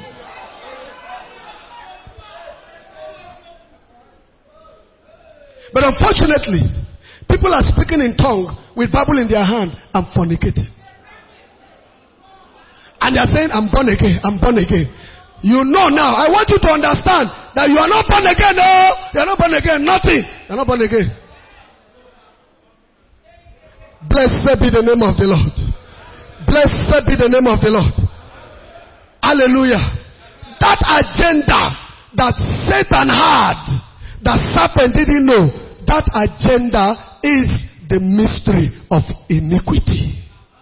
But unfortunately, people are speaking in tongue with Bible in their hand and fornicating. And they are saying, I'm born again, I'm born again. You know now, I want you to understand that you are not born again. No, you are not born again, nothing. You are not born again. Blessed be the name of the Lord. Blessed be the name of the Lord. Hallelujah. That agenda that Satan had, that serpent didn't know, that agenda is the mystery of iniquity.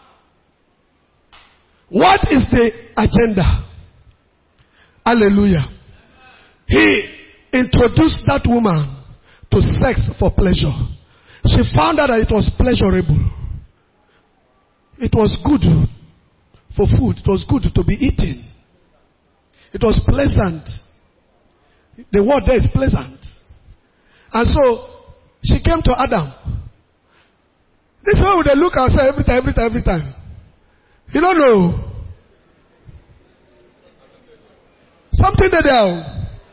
What is the agenda? Hallelujah. He introduced that woman to sex for pleasure. She found out that it was pleasurable. It was good for food. It was good to be eaten. It was pleasant. The word there is pleasant. And so, she came to Adam. This is how they look at her every time. You don't know. Something there.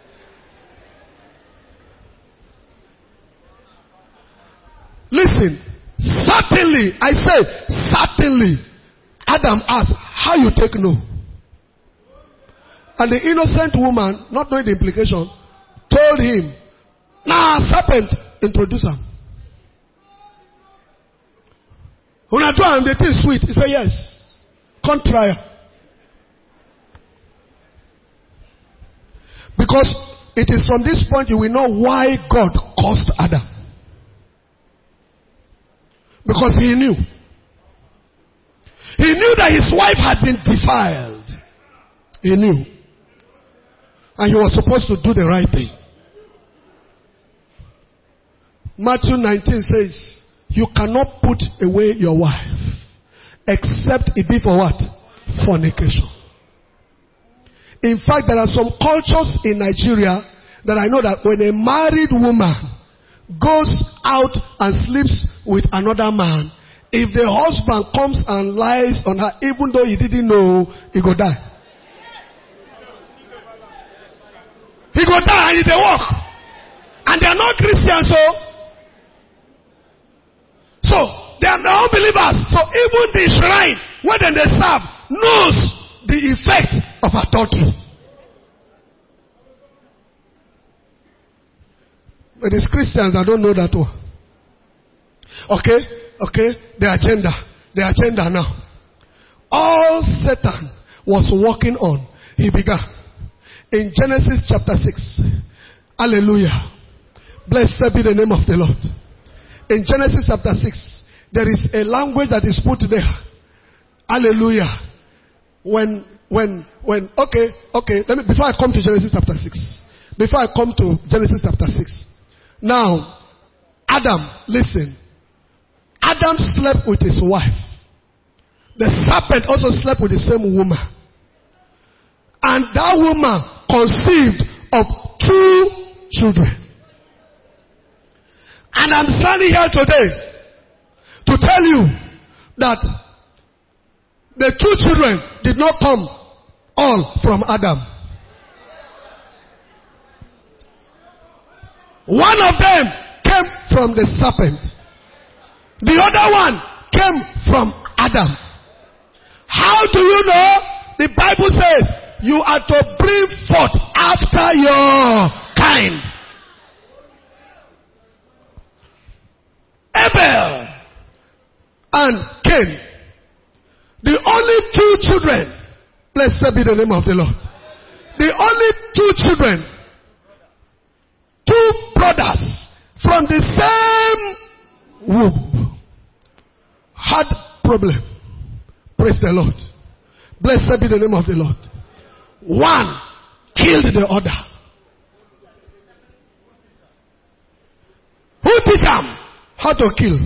Listen, certainly, I say, certainly, Adam asked, how you take no? And the innocent woman, not knowing the implication, told him, serpent, introduce him. When I told him the thing sweet, he said, yes. Come try. Because it is from this point you will know why God cursed Adam. Because he knew. He knew that his wife had been defiled. He knew. And he was supposed to do the right thing. Matthew 19 says, you cannot put away your wife except it be for what? Fornication. In fact, there are some cultures in Nigeria that I know that when a married woman goes out and sleeps with another man, if the husband comes and lies on her, even though he didn't know, he go die. He go die and he dey walk. And they are not Christians, so they are not unbelievers. So even the shrine where they serve knows the effect of adultery. But it's Christians that don't know that one. Okay, the agenda now. All Satan was working on, he began in Genesis chapter 6. Hallelujah. Blessed be the name of the Lord. In Genesis chapter 6, there is a language that is put there. Hallelujah. Before I come to Genesis chapter 6. Before I come to Genesis chapter 6. Now, Adam, listen. Adam slept with his wife. The serpent also slept with the same woman. And that woman conceived of 2 children. And I'm standing here today to tell you that the 2 children did not come all from Adam. One of them came from the serpent. The other one came from Adam. How do you know? The Bible says you are to bring forth after your kind. Abel and Cain. The only 2 children. Blessed be the name of the Lord. The only 2 children. 2 brothers from the same womb had problem. Praise the Lord. Blessed be the name of the Lord. One killed the other. Who teach them how to kill?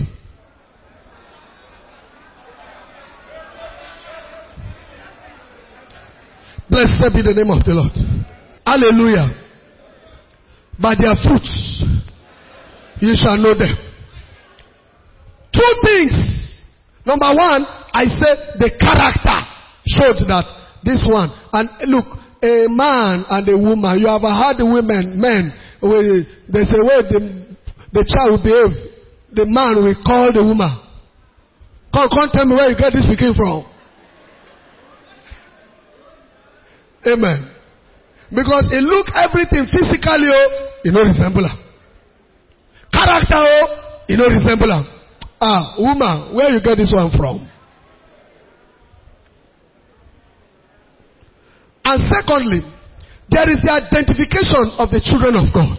Blessed be the name of the Lord. Hallelujah. By their fruits you shall know them. 2 things. Number 1, I said the character showed that this one. And look, a man and a woman. You have heard the men. There's a way the child will behave. The man will call the woman. Come tell me where you get this speaking from. Amen. Because it look everything physically, you know resemble her. Character, you know resemble her. Woman, where you get this one from? And secondly, there is the identification of the children of God.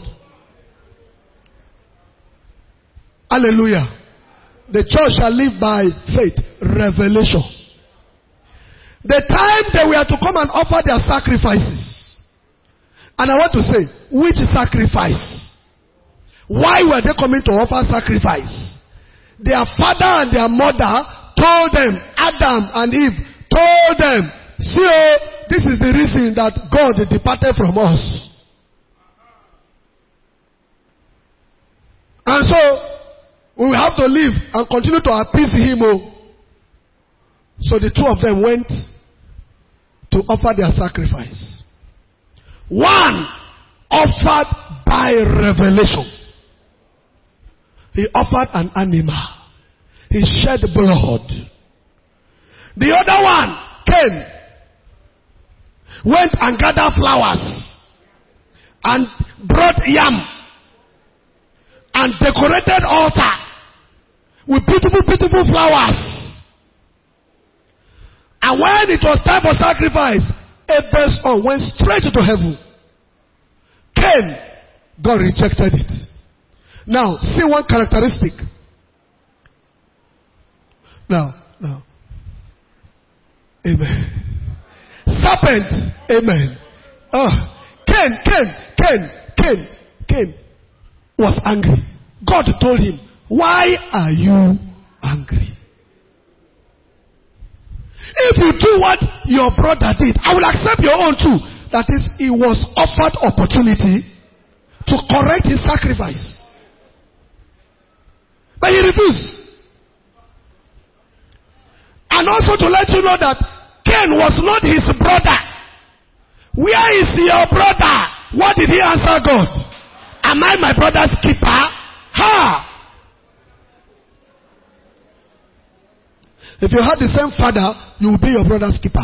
Hallelujah. The church shall live by faith. Revelation. The time they were to come and offer their sacrifices. And I want to say, which sacrifice? Why were they coming to offer sacrifice? Their father and their mother told them, Adam and Eve told them, see, this is the reason that God departed from us. And so, we will have to live and continue to appease him. So the 2 of them went to offer their sacrifice. One offered by revelation. He offered an animal. He shed blood. The other one, Cain, went and gathered flowers and brought yam and decorated altar with beautiful, beautiful flowers. And when it was time for sacrifice, Abel's son went straight to heaven. Cain, God rejected it. Now, see one characteristic. Now. Amen. Serpent. Amen. Cain was angry. God told him, why are you angry? If you do what your brother did, I will accept your own too. That is, he was offered opportunity to correct his sacrifice. But he refused. And also to let you know that Cain was not his brother. Where is your brother? What did he answer God? Am I my brother's keeper? Ha! If you had the same father, you will be your brother's keeper.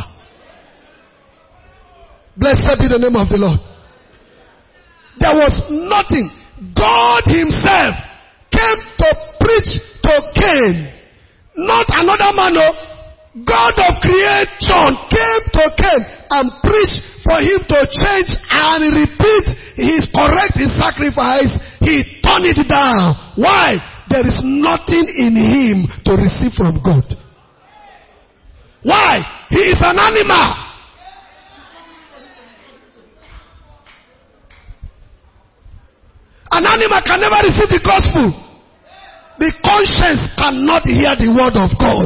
Blessed be the name of the Lord. There was nothing. God himself came to preach to Cain. Not another man. God of creation came to Cain and preached for him to change and repeat correct his sacrifice. He turned it down. Why? There is nothing in him to receive from God. Why? He is an animal. An animal can never receive the gospel. The conscience cannot hear the word of God.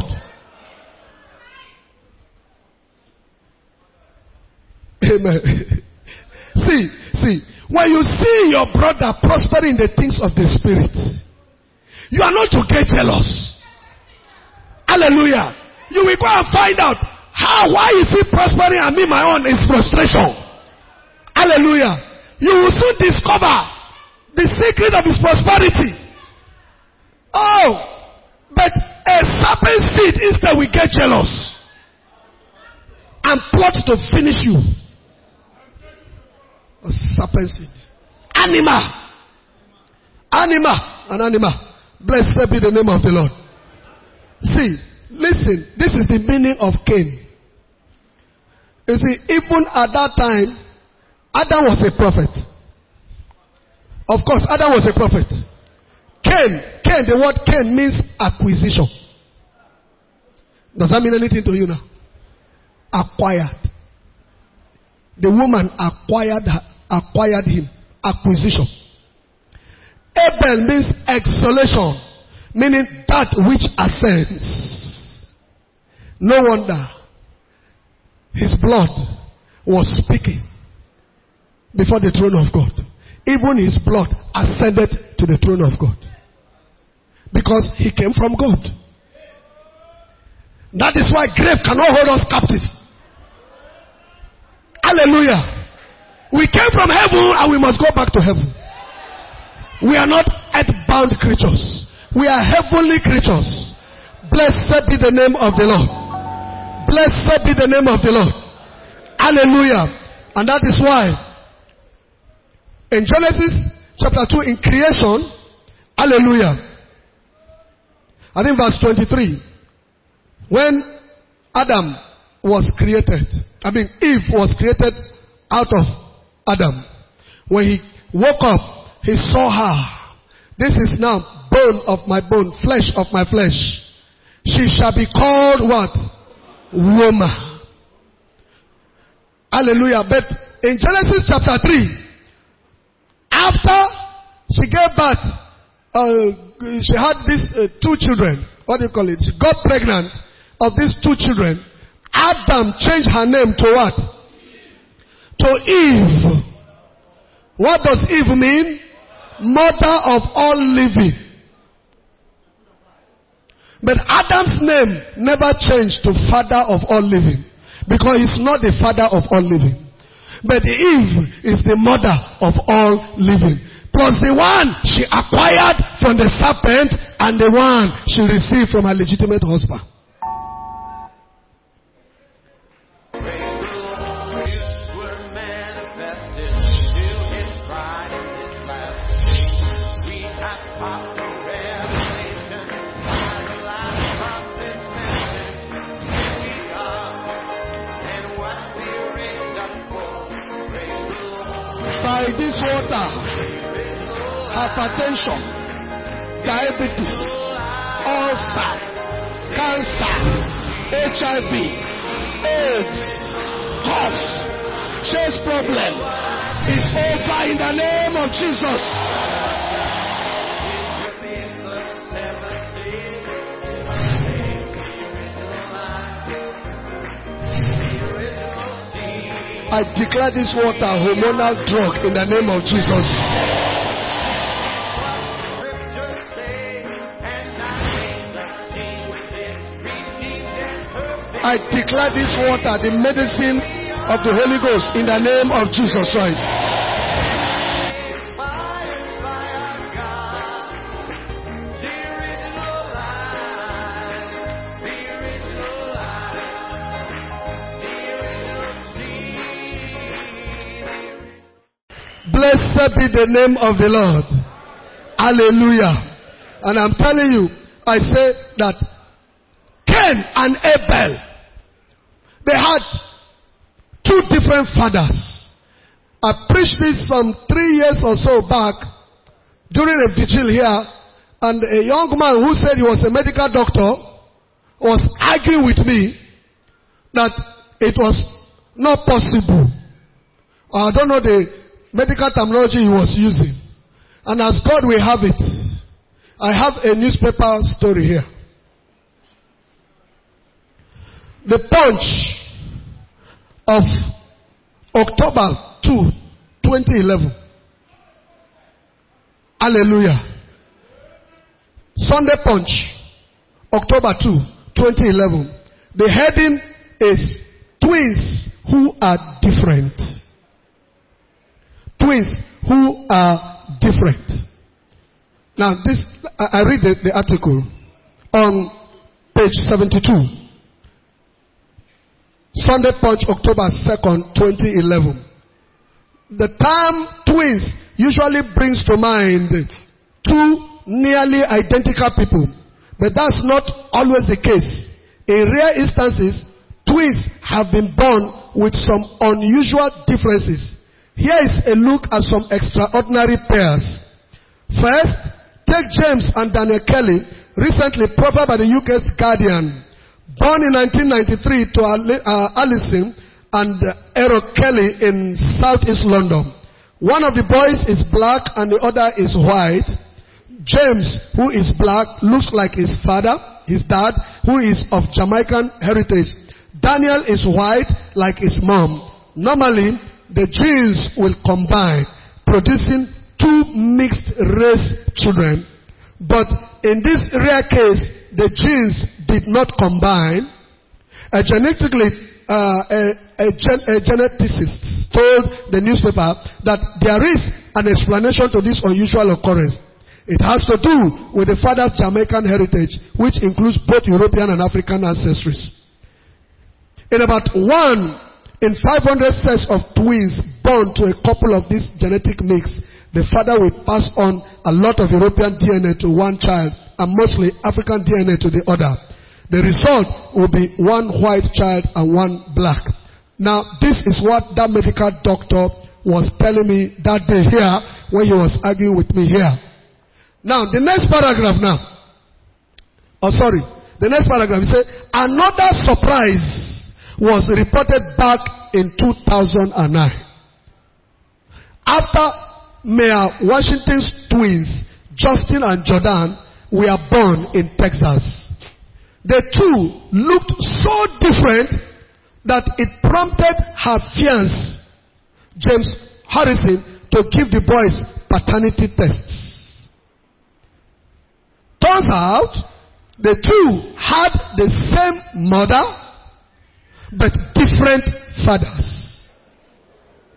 Amen. See, when you see your brother prospering in the things of the Spirit, you are not to get jealous. Hallelujah. You will go and find out why is he prospering and me my own is frustration. Hallelujah. You will soon discover the secret of his prosperity. Oh, but a serpent seed instead will get jealous and plot to finish you. A serpent seed. An animal. Blessed be the name of the Lord. See, listen, this is the meaning of Cain. You see, even at that time, Adam was a prophet. Of course, Adam was a prophet. Cain, the word Cain means acquisition. Does that mean anything to you now? Acquired. The woman acquired him. Acquisition. Abel means exhalation, meaning that which ascends. No wonder his blood was speaking before the throne of God. Even his blood ascended to the throne of God. Because he came from God. That is why grave cannot hold us captive. Hallelujah. We came from heaven and we must go back to heaven. We are not earthbound creatures. We are heavenly creatures. Blessed be the name of the Lord. Blessed be the name of the Lord. Hallelujah. And that is why in Genesis chapter 2 in creation, hallelujah, I think verse 23, when Adam was created, Eve was created out of Adam. When he woke up, he saw her. This is now bone of my bone, flesh of my flesh. She shall be called what? Woman. Hallelujah. But in Genesis chapter 3, after she gave birth, she had these 2 children. What do you call it? She got pregnant of these 2 children. Adam changed her name to what? To Eve. What does Eve mean? Mother of all living. But Adam's name never changed to father of all living. Because he's not the father of all living. But Eve is the mother of all living. Plus the one she acquired from the serpent and the one she received from her legitimate husband. By this water, hypertension, diabetes, ulcer, cancer, HIV, AIDS, cough, chest problem is over in the name of Jesus. I declare this water hormonal drug in the name of Jesus. I declare this water the medicine of the Holy Ghost in the name of Jesus Christ. Blessed be the name of the Lord. Hallelujah. And I'm telling you, I say that Cain and Abel, they had two different fathers. I preached this some 3 years or so back during a vigil here, and a young man who said he was a medical doctor was arguing with me that it was not possible. I don't know the medical terminology he was using. And as God will have it, I have a newspaper story here. The Punch of October 2, 2011. Hallelujah. Sunday Punch, October 2, 2011. The heading is Twins Who Are Different. Twins who are different. Now, this I read the article on page 72. Sunday Punch, October 2nd, 2011. The term twins usually brings to mind two nearly identical people, but that's not always the case. In rare instances, twins have been born with some unusual differences. Here is a look at some extraordinary pairs. First, take James and Daniel Kelly, recently profiled by the UK's Guardian. Born in 1993 to Alison and Errol Kelly in southeast London. One of the boys is black and the other is white. James, who is black, looks like his father, his dad, who is of Jamaican heritage. Daniel is white like his mom. Normally, the genes will combine, producing two mixed race children. But in this rare case, the genes did not combine. A geneticist told the newspaper that there is an explanation to this unusual occurrence. It has to do with the father's Jamaican heritage, which includes both European and African ancestries. In about 1 in 500 sets of twins born to a couple of this genetic mix, the father will pass on a lot of European DNA to one child and mostly African DNA to the other. The result will be one white child and one black. Now, this is what that medical doctor was telling me that day here when he was arguing with me here. Now, the next paragraph now. The next paragraph, he said, another surprise was reported back in 2009. After Mayor Washington's twins, Justin and Jordan, were born in Texas. The two looked so different that it prompted her fiancé, James Harrison, to give the boys paternity tests. Turns out, the two had the same mother, but different fathers.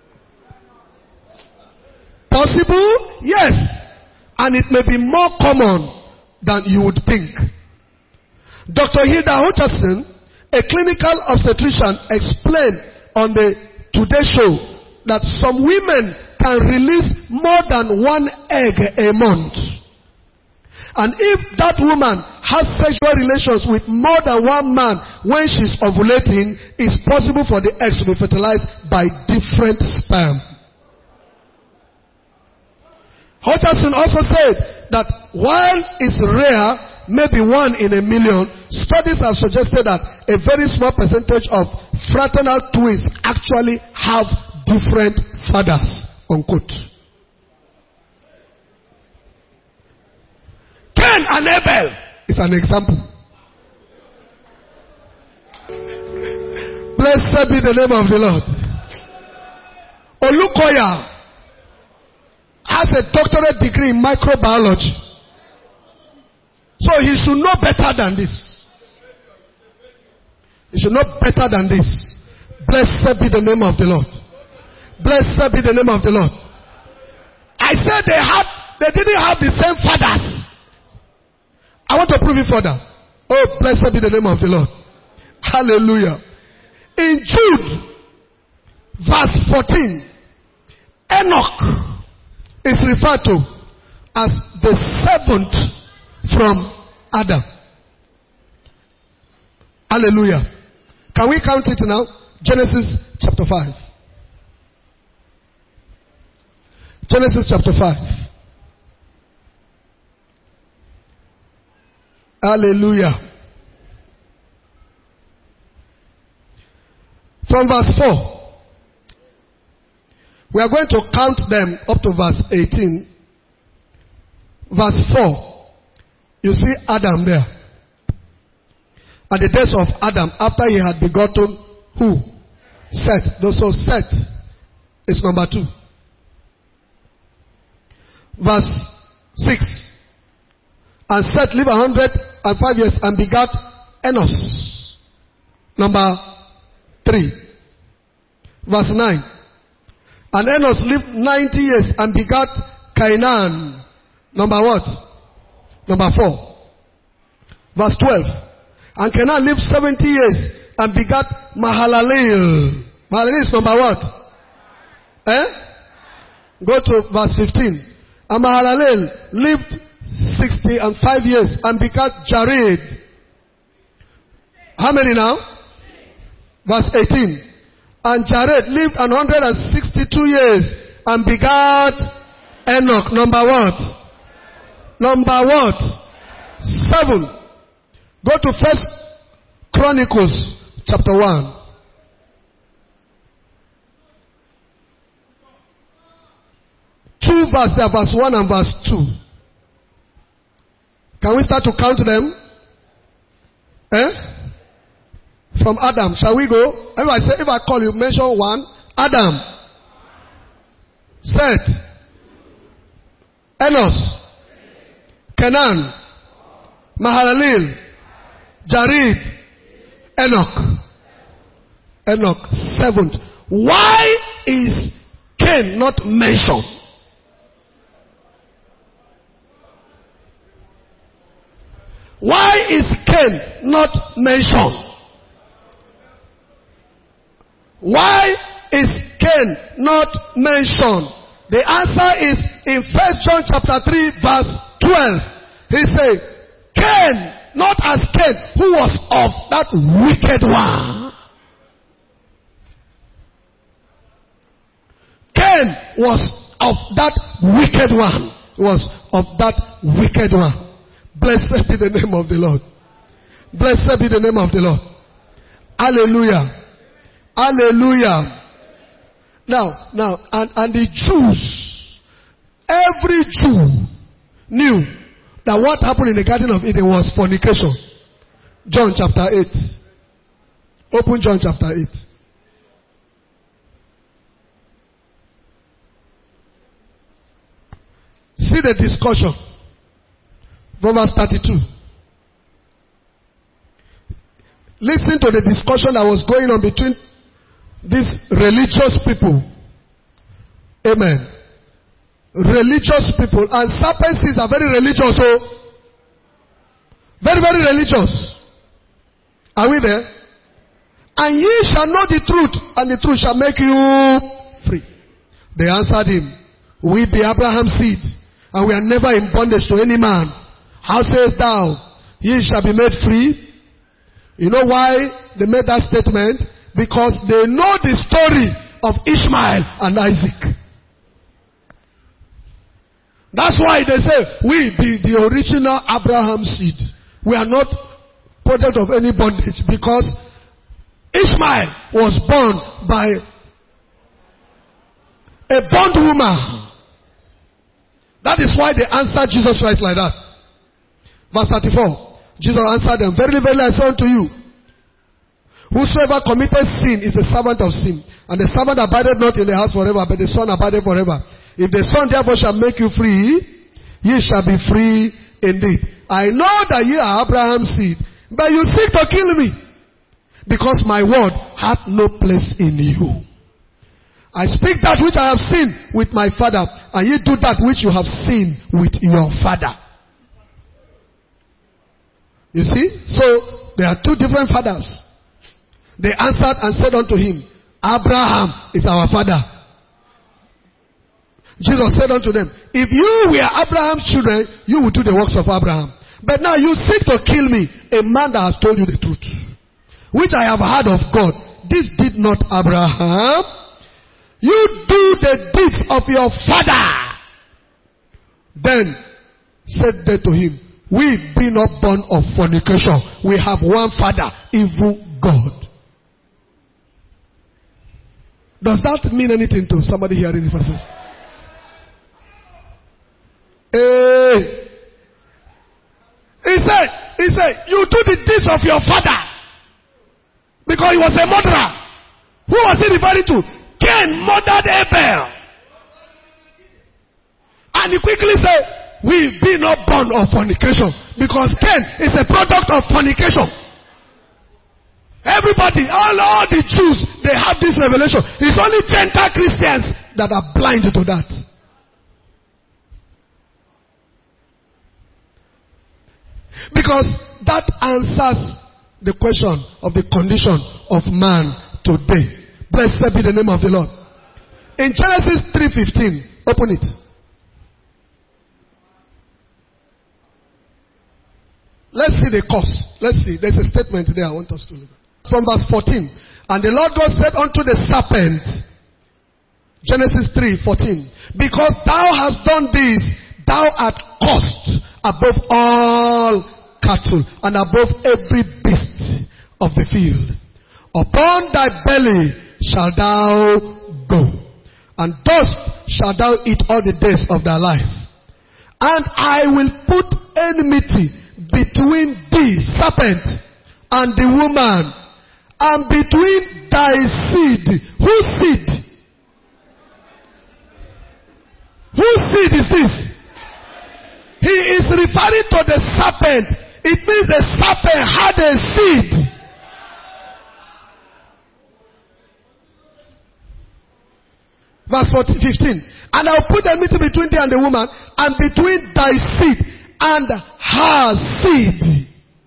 Possible? Yes. And it may be more common than you would think. Dr. Hilda Hutcherson, a clinical obstetrician, explained on the Today Show that some women can release more than one egg a month. And if that woman has sexual relations with more than one man when she's ovulating, it's possible for the eggs to be fertilized by different sperm. Hutcherson also said that while it's rare, maybe 1 in a million, studies have suggested that a very small percentage of fraternal twins actually have different fathers, unquote. Cain and Abel is an example. Blessed be the name of the Lord. Olukoya has a doctorate degree in microbiology. So he should know better than this. He should know better than this. Blessed be the name of the Lord. Blessed be the name of the Lord. I said they didn't have the same fathers. I want to prove it further. Oh, blessed be the name of the Lord. Hallelujah. In Jude, verse 14, Enoch is referred to as the seventh from Adam. Hallelujah. Can we count it now? Genesis chapter 5. Genesis chapter 5. Hallelujah. From verse 4. We are going to count them up to verse 18. Verse 4. You see Adam there. At the days of Adam, after he had begotten who? Seth. So Seth is number 2. Verse 6. And Seth lived 105 years and begat Enos. Number 3. Verse 9. And Enos lived 90 years and begat Cainan. Number what? Number 4. Verse 12. And Cainan lived 70 years and begat Mahalalel. Mahalalel is number what? Go to verse 15. And Mahalalel lived 65 years and begat Jared. How many now? Verse 18. And Jared lived 162 years and begat Enoch. Number what? Number what? 7. Go to 1 Chronicles chapter 1. Two verses there, verse 1 and verse 2. Can we start to count them? From Adam. Shall we go? If I call you, mention 1. Adam. Seth. Enos. Cainan. Mahalalel. Jared. Enoch. Enoch. 7th. Why is Cain not mentioned? Why is Cain not mentioned? Why is Cain not mentioned? The answer is in 1 John chapter 3 verse 12. He said, Cain, not as Cain, who was of that wicked one. Cain was of that wicked one. Was of that wicked one. Blessed be the name of the Lord. Blessed be the name of the Lord. Hallelujah. Hallelujah. Now, and the Jews, every Jew knew that what happened in the Garden of Eden was fornication. John chapter 8. Open John chapter 8. See the discussion. From verse 32. Listen to the discussion that was going on between these religious people. Amen. religious people, and serpent seeds are very religious. Oh, very, very religious. Are we there? And ye shall know the truth, and the truth shall make you free. They answered him, we be Abraham's seed, and we are never in bondage to any man. How sayest thou, ye shall be made free? You know why they made that statement? Because they know the story of Ishmael and Isaac. That's why they say, we be the original Abraham seed. We are not product of any bondage, because Ishmael was born by a bondwoman. That is why they answered Jesus Christ like that. Verse 34. Jesus answered them, verily, verily, I say unto you, whosoever committed sin is the servant of sin. And the servant abideth not in the house forever, but the Son abideth forever. If the Son therefore shall make you free, ye shall be free indeed. I know that ye are Abraham's seed, but you seek to kill me, because my word hath no place in you. I speak that which I have seen with my father, and ye do that which you have seen with your father. You see? So, there are two different fathers. They answered and said unto him, Abraham is our father. Jesus said unto them, if you were Abraham's children, you would do the works of Abraham. But now you seek to kill me, a man that has told you the truth, which I have heard of God. This did not Abraham. You do the deeds of your father. Then said they to him, we be not born of fornication. We have one father, even God. Does that mean anything to somebody hearing it for the first time? He said, you do the deeds of your father. Because he was a murderer. Who was he referring to? Cain murdered Abel. And he quickly said, we be not born of fornication. Because Cain is a product of fornication. Everybody, all the Jews, they have this revelation. It's only Gentile Christians that are blind to that. Because that answers the question of the condition of man today. Blessed be the name of the Lord. In Genesis 3:15, open it. Let's see the cause. Let's see. There's a statement there I want us to look at. From verse 14. And the Lord God said unto the serpent, Genesis 3:14, because thou hast done this, thou art cursed above all cattle and above every beast of the field. Upon thy belly shalt thou go, and dust shalt thou eat all the days of thy life. And I will put enmity between thee, serpent, and the woman, and between thy seed. Whose seed? Whose seed is this? He is referring to the serpent. It means the serpent had a seed. Verse 15. And I'll put enmity between thee and the woman, and between thy seed and her seed.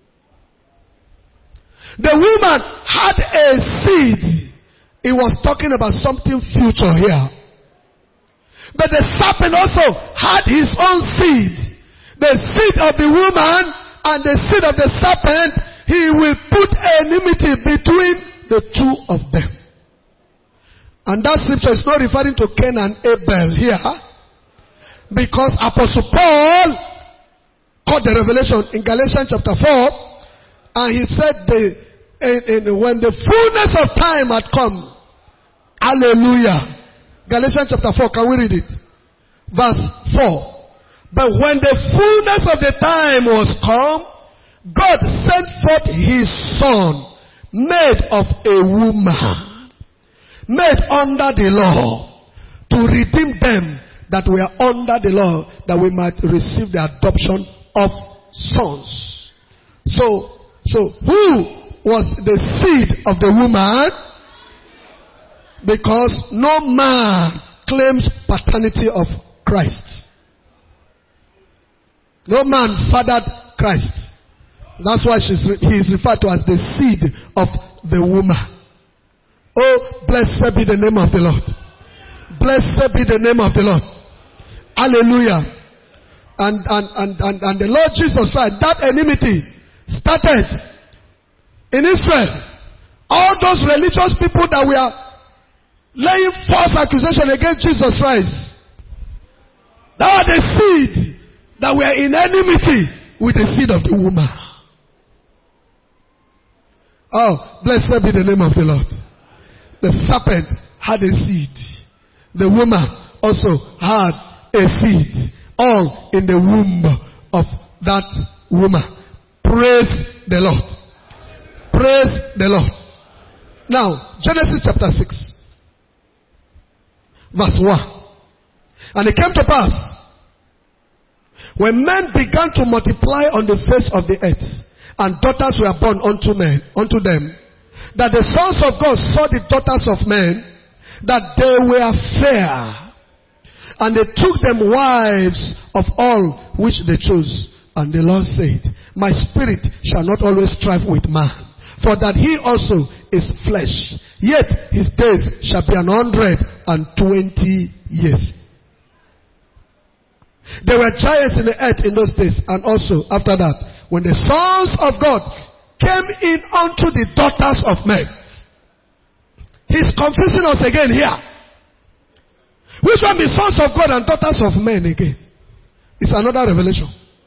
The woman had a seed. It was talking about something future here. But the serpent also had his own seed. The seed of the woman and the seed of the serpent, he will put enmity between the two of them. And that scripture is not referring to Cain and Abel here, because Apostle Paul caught the revelation in Galatians chapter 4, and he said when the fullness of time had come, hallelujah. Galatians chapter 4, can we read it? Verse 4. But when the fullness of the time was come, God sent forth his son, made of a woman, made under the law, to redeem them that were under the law, that we might receive the adoption of sons. So who was the seed of the woman? Because no man claims paternity of Christ. No man fathered Christ. That's why he is referred to as the seed of the woman. Oh, blessed be the name of the Lord. Blessed be the name of the Lord. Hallelujah. And the Lord Jesus Christ, that enmity started in Israel. All those religious people that were laying false accusation against Jesus Christ, that were the seed that were in enmity with the seed of the woman. Oh, blessed be the name of the Lord. The serpent had a seed. The woman also had a seed. All in the womb of that woman. Praise the Lord. Praise the Lord. Now, Genesis chapter 6. Verse 1. And it came to pass, when men began to multiply on the face of the earth, and daughters were born unto them, that the sons of God saw the daughters of men, that they were fair, and they took them wives of all which they chose. And the Lord said, my spirit shall not always strive with man, for that he also is flesh, yet his days shall be 120 years. There were giants in the earth in those days, and also after that, when the sons of God came in unto the daughters of men. He's confusing us again here. Which one be sons of God and daughters of men again? It's another revelation.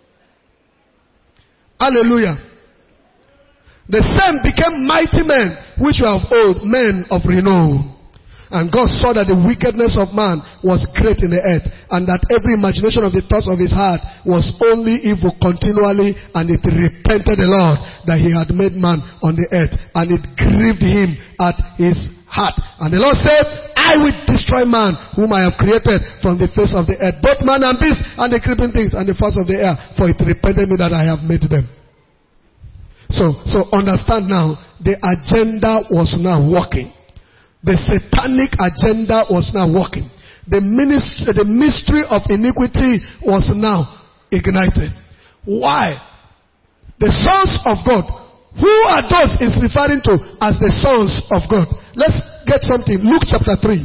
Hallelujah. The same became mighty men, which were of old, men of renown. And God saw that the wickedness of man was great in the earth, and that every imagination of the thoughts of his heart was only evil continually, and it repented the Lord that he had made man on the earth, and it grieved him at his heart. And the Lord said, I will destroy man whom I have created from the face of the earth, both man and beast, and the creeping things, and the fowls of the air, for it repented me that I have made them. So understand now, the agenda was now working. The satanic agenda was now working. The mystery of iniquity was now ignited. Why? The sons of God. Who are those is referring to as the sons of God? Let's get something. Luke chapter 3.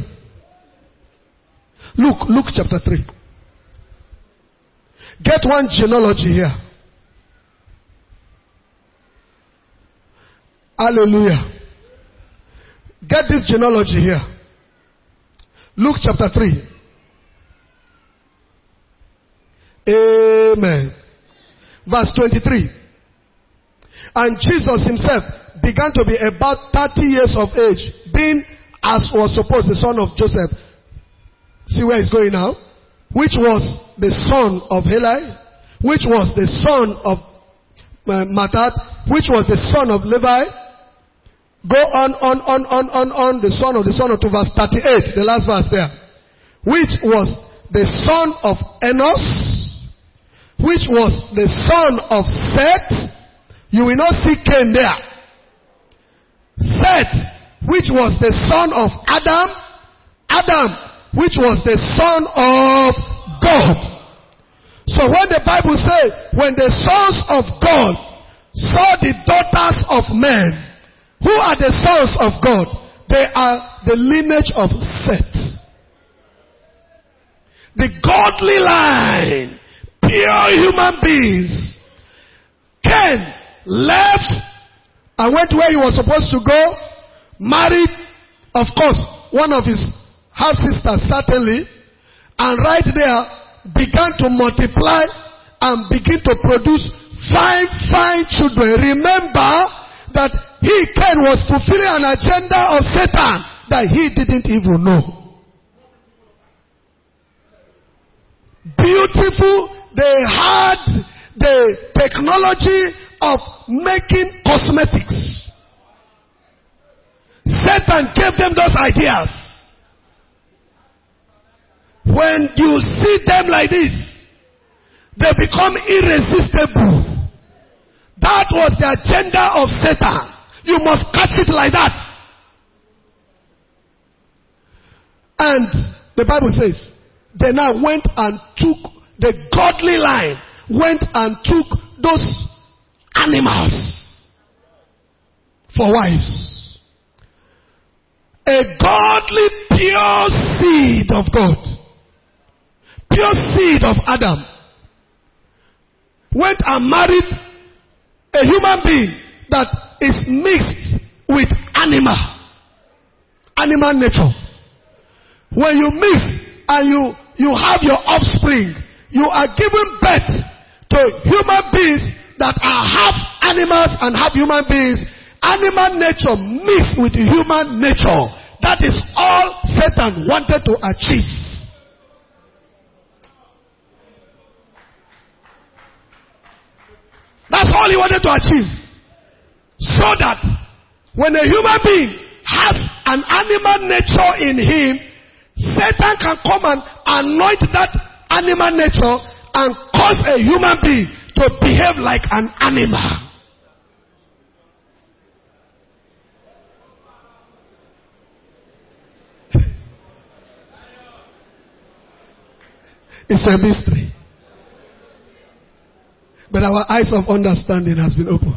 Luke chapter 3. Get one genealogy here. Hallelujah. Get this genealogy here. Luke chapter 3. Amen. Verse 23. And Jesus himself began to be about 30 years of age, being, as was supposed, the son of Joseph. See where he's going now? Which was the son of Heli, which was the son of Mattat, which was the son of Levi. Go on, the son of to verse 38, the last verse there. Which was the son of Enos, which was the son of Seth. You will not see Cain there. Seth, which was the son of Adam. Adam, which was the son of God. So when the Bible says, when the sons of God saw the daughters of men, who are the sons of God? They are the lineage of Seth. The godly line, pure human beings. Cain left and went where he was supposed to go, married, of course, one of his half-sisters certainly, and right there began to multiply and begin to produce fine children. Remember that Cain was fulfilling an agenda of Satan that he didn't even know. Beautiful, they had the technology of making cosmetics. Satan gave them those ideas. When you see them like this, they become irresistible. That was the agenda of Satan. You must catch it like that. And the Bible says, they now went and took the godly line, went and took those animals for wives. A godly, pure seed of God, pure seed of Adam, went and married a human being that is mixed with animal nature. When you mix and you have your offspring, you are giving birth to human beings that are half animals and half human beings. Animal nature mixed with human nature. That is all Satan wanted to achieve. That's all he wanted to achieve. So that when a human being has an animal nature in him, Satan can come and anoint that animal nature and cause a human being to behave like an animal. It's a mystery. But our eyes of understanding has been opened.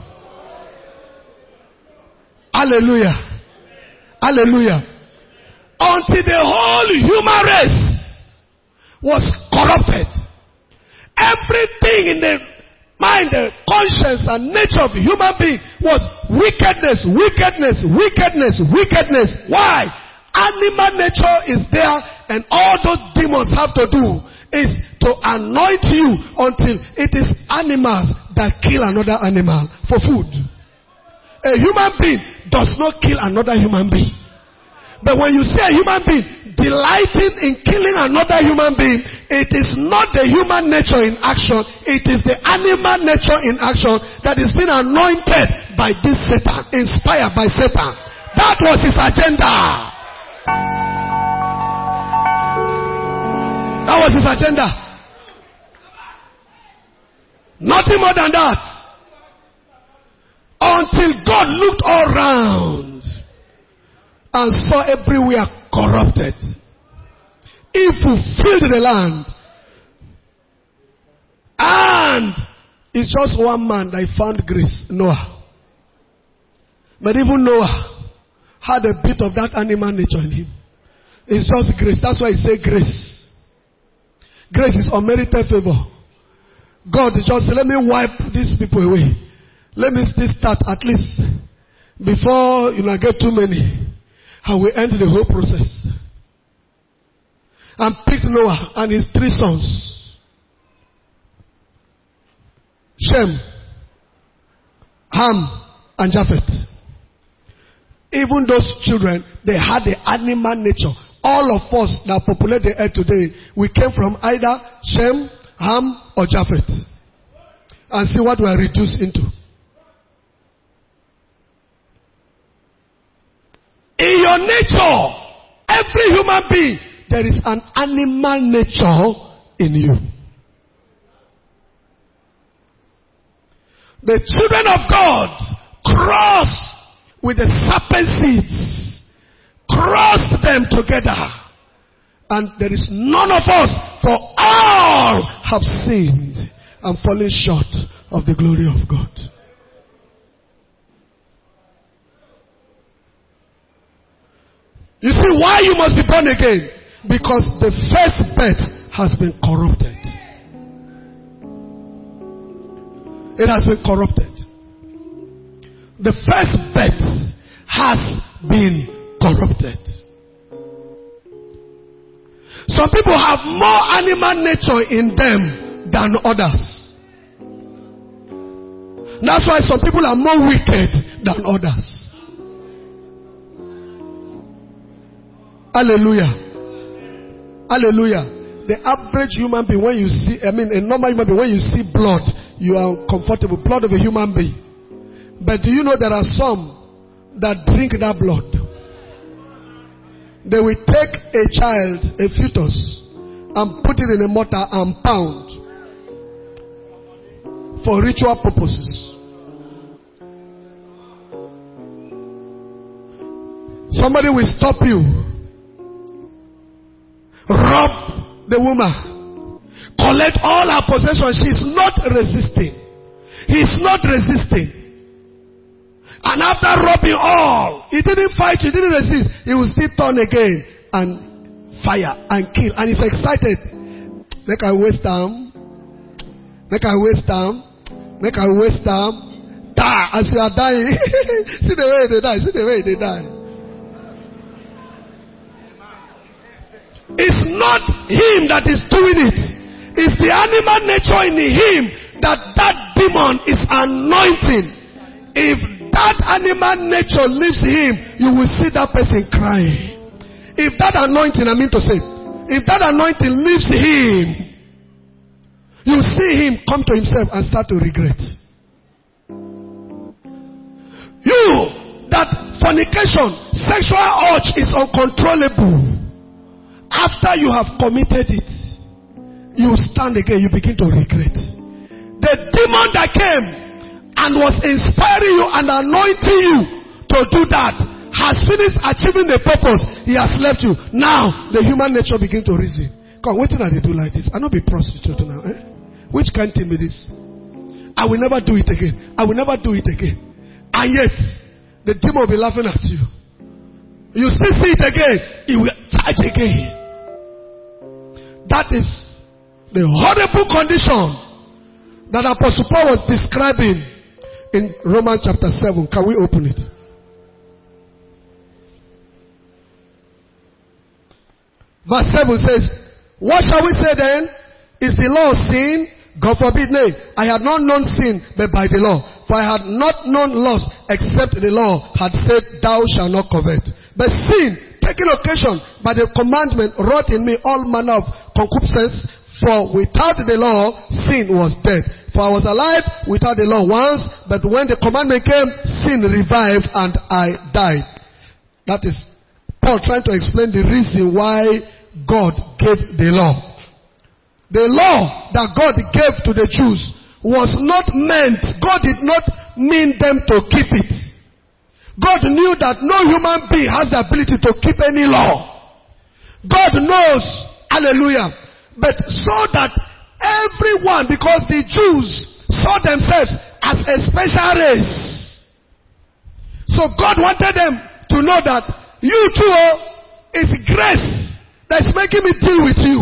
Hallelujah. Hallelujah. Until the whole human race was corrupted. Everything in the mind, the conscience and nature of the human being was wickedness, wickedness, wickedness, wickedness. Why? Animal nature is there, and all those demons have to do is to anoint you until it is animals that kill another animal for food. A human being does not kill another human being. But when you see a human being delighting in killing another human being, it is not the human nature in action, it is the animal nature in action that is being anointed by this Satan, inspired by Satan. That was his agenda. That was his agenda. Nothing more than that. Until God looked all round and saw everywhere corrupted. Evil filled the land. And it's just one man that found grace, Noah. But even Noah had a bit of that animal nature in him. It's just grace. That's why he said grace. Grace is unmerited favor. God just said, let me wipe these people away. Let me still start at least before get too many. And we end the whole process. And picked Noah and his 3 sons. Shem, Ham, and Japheth. Even those children, they had the animal nature. All of us that populate the earth today, we came from either Shem, Ham, or Japheth. And see what we are reduced into. In your nature, every human being, there is an animal nature in you. The children of God cross with the serpent seeds, cross them together, and there is none of us, for all have sinned and fallen short of the glory of God. You see why you must be born again? Because the first birth has been corrupted. It has been corrupted. The first birth has been corrupted. Some people have more animal nature in them than others. That's why some people are more wicked than others. Hallelujah. Hallelujah. The average human being, when you see, a normal human being, when you see blood, you are uncomfortable. Blood of a human being. But do you know there are some that drink that blood? They will take a child, a fetus, and put it in a mortar and pound for ritual purposes. Somebody will stop you, rub the woman. Collect all her possessions. She's not resisting. He's not resisting. And after robbing all, he didn't fight, he didn't resist. He will still turn again and fire and kill. And he's excited. Make I waste time. Make I waste time. Make I waste time. Die as you are dying. See the way they die. See the way they die. It's not him that is doing it. It's the animal nature in him that demon is anointing. If that animal nature leaves him, you will see that person crying. If that anointing, if that anointing leaves him, you see him come to himself and start to regret. You, that fornication, sexual urge is uncontrollable. After you have committed it, you stand again, you begin to regret. The demon that came and was inspiring you and anointing you to do that has finished achieving the purpose. He has left you. Now, the human nature begins to reason. Come, what did I do like this? I not be prostitute now. Which kind of thing is this? I will never do it again. I will never do it again. And yet, the demon will be laughing at you. You still see it again. He will charge again. That is the horrible condition that Apostle Paul was describing in Romans chapter 7. Can we open it? Verse 7 says, what shall we say then? Is the law sin? God forbid, nay. I had not known sin but by the law. For I had not known lust except the law had said, thou shalt not covet. But sin, taking occasion by the commandment, wrought in me all manner of concupiscence. For without the law, sin was dead. For I was alive without the law once, but when the commandment came, sin revived and I died. That is Paul trying to explain the reason why God gave the law. The law that God gave to the Jews was not meant, God did not mean them to keep it. God knew that no human being has the ability to keep any law. God knows, hallelujah. But so that everyone, because the Jews saw themselves as a special race. So God wanted them to know that you too, it's grace that's making me deal with you.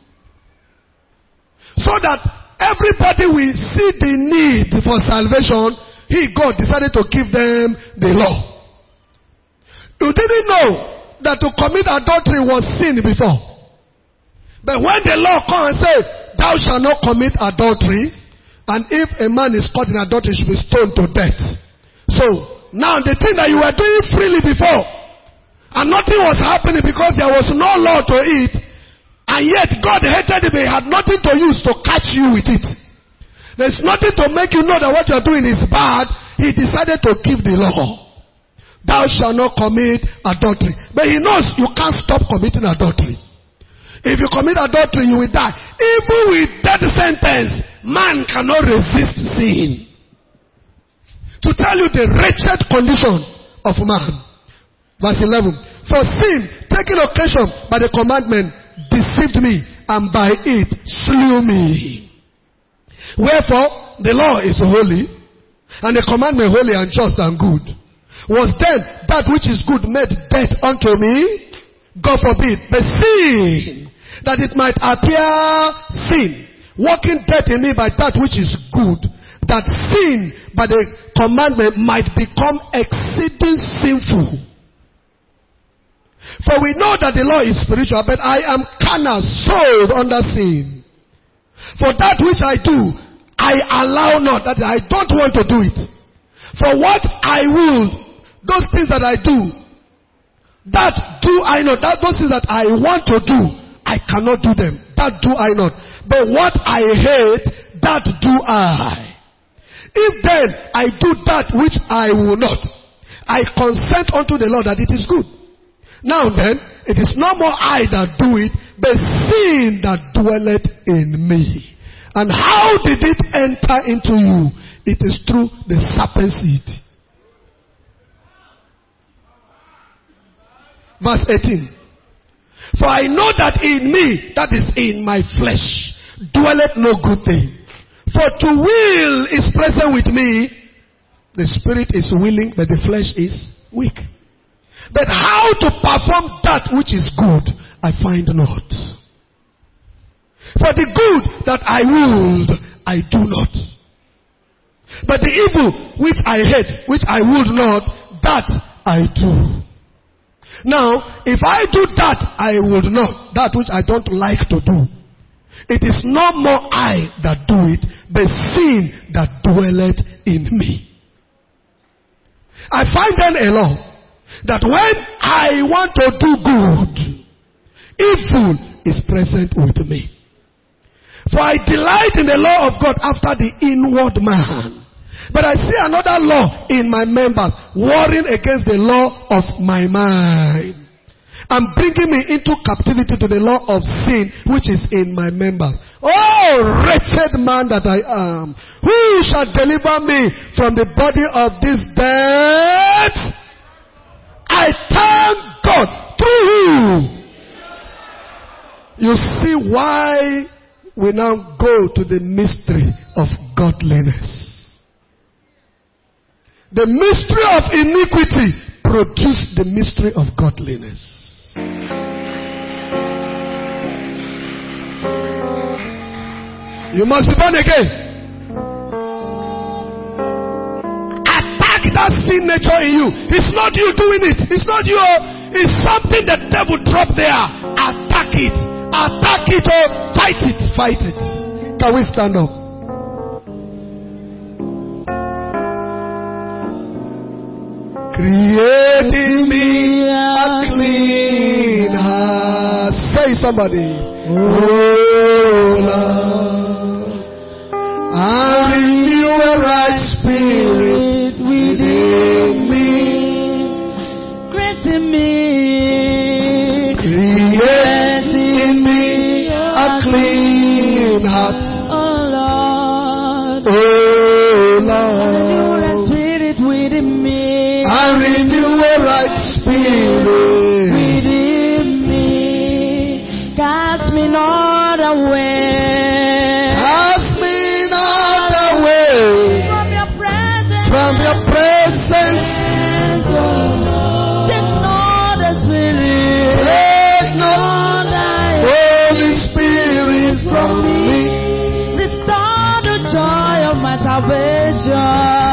So that everybody will see the need for salvation. God decided to give them the law. You didn't know that to commit adultery was sin before. But when the law comes and says, thou shalt not commit adultery, and if a man is caught in adultery, he should be stoned to death. So, now the thing that you were doing freely before, and nothing was happening because there was no law to it, and yet God hated it, but he had nothing to use to catch you with it. There's nothing to make you know that what you're doing is bad. He decided to give the law. Thou shalt not commit adultery. But he knows you can't stop committing adultery. If you commit adultery, you will die. Even with death sentence, man cannot resist sin. To tell you the wretched condition of man. Verse 11. For sin, taking occasion by the commandment, deceived me, and by it slew me. Wherefore, the law is holy, and the commandment holy and just and good. Was then that which is good made death unto me? God forbid. But sin, that it might appear sin, working death in me by that which is good, that sin by the commandment might become exceeding sinful. For we know that the law is spiritual, but I am carnal, sold under sin. For that which I do, I allow not, that I don't want to do it. For what I will, those things that I do, that do I not. That those things that I want to do, I cannot do them. That do I not. But what I hate, that do I. If then I do that which I will not, I consent unto the Lord that it is good. Now then, it is no more I that do it, but sin that dwelleth in me. And how did it enter into you? It is through the serpent seed. Verse 18. For I know that in me, that is in my flesh, dwelleth no good thing. For to will is present with me. The spirit is willing, but the flesh is weak. But how to perform that which is good, I find not. For the good that I would, I do not. But the evil which I hate, which I would not, that I do. Now, if I do that I would not, that which I don't like to do, it is no more I that do it, but sin that dwelleth in me. I find then a law, that when I want to do good, evil is present with me. For I delight in the law of God after the inward man. But I see another law in my members, warring against the law of my mind, and bringing me into captivity to the law of sin which is in my members. Oh, wretched man that I am! Who shall deliver me from the body of this death? I thank God through whom. You see why we now go to the mystery of godliness. The mystery of iniquity produced the mystery of godliness. You must be born again. Attack that sin nature in you. It's not you doing it. It's not you. It's something the devil dropped there. Attack it. Attack it or fight it. Fight it. Can we stand up? Create in me a clean heart. Say somebody. Oh Lord, and renew a right spirit within me. Create in me. Create in me a clean heart. Oh Lord. Oh Lord. And renew a right spirit within me. Cast me not away. Cast me not away from your presence. From your presence. Take not the spirit. Take not Holy Spirit from me. Restore the joy of my salvation.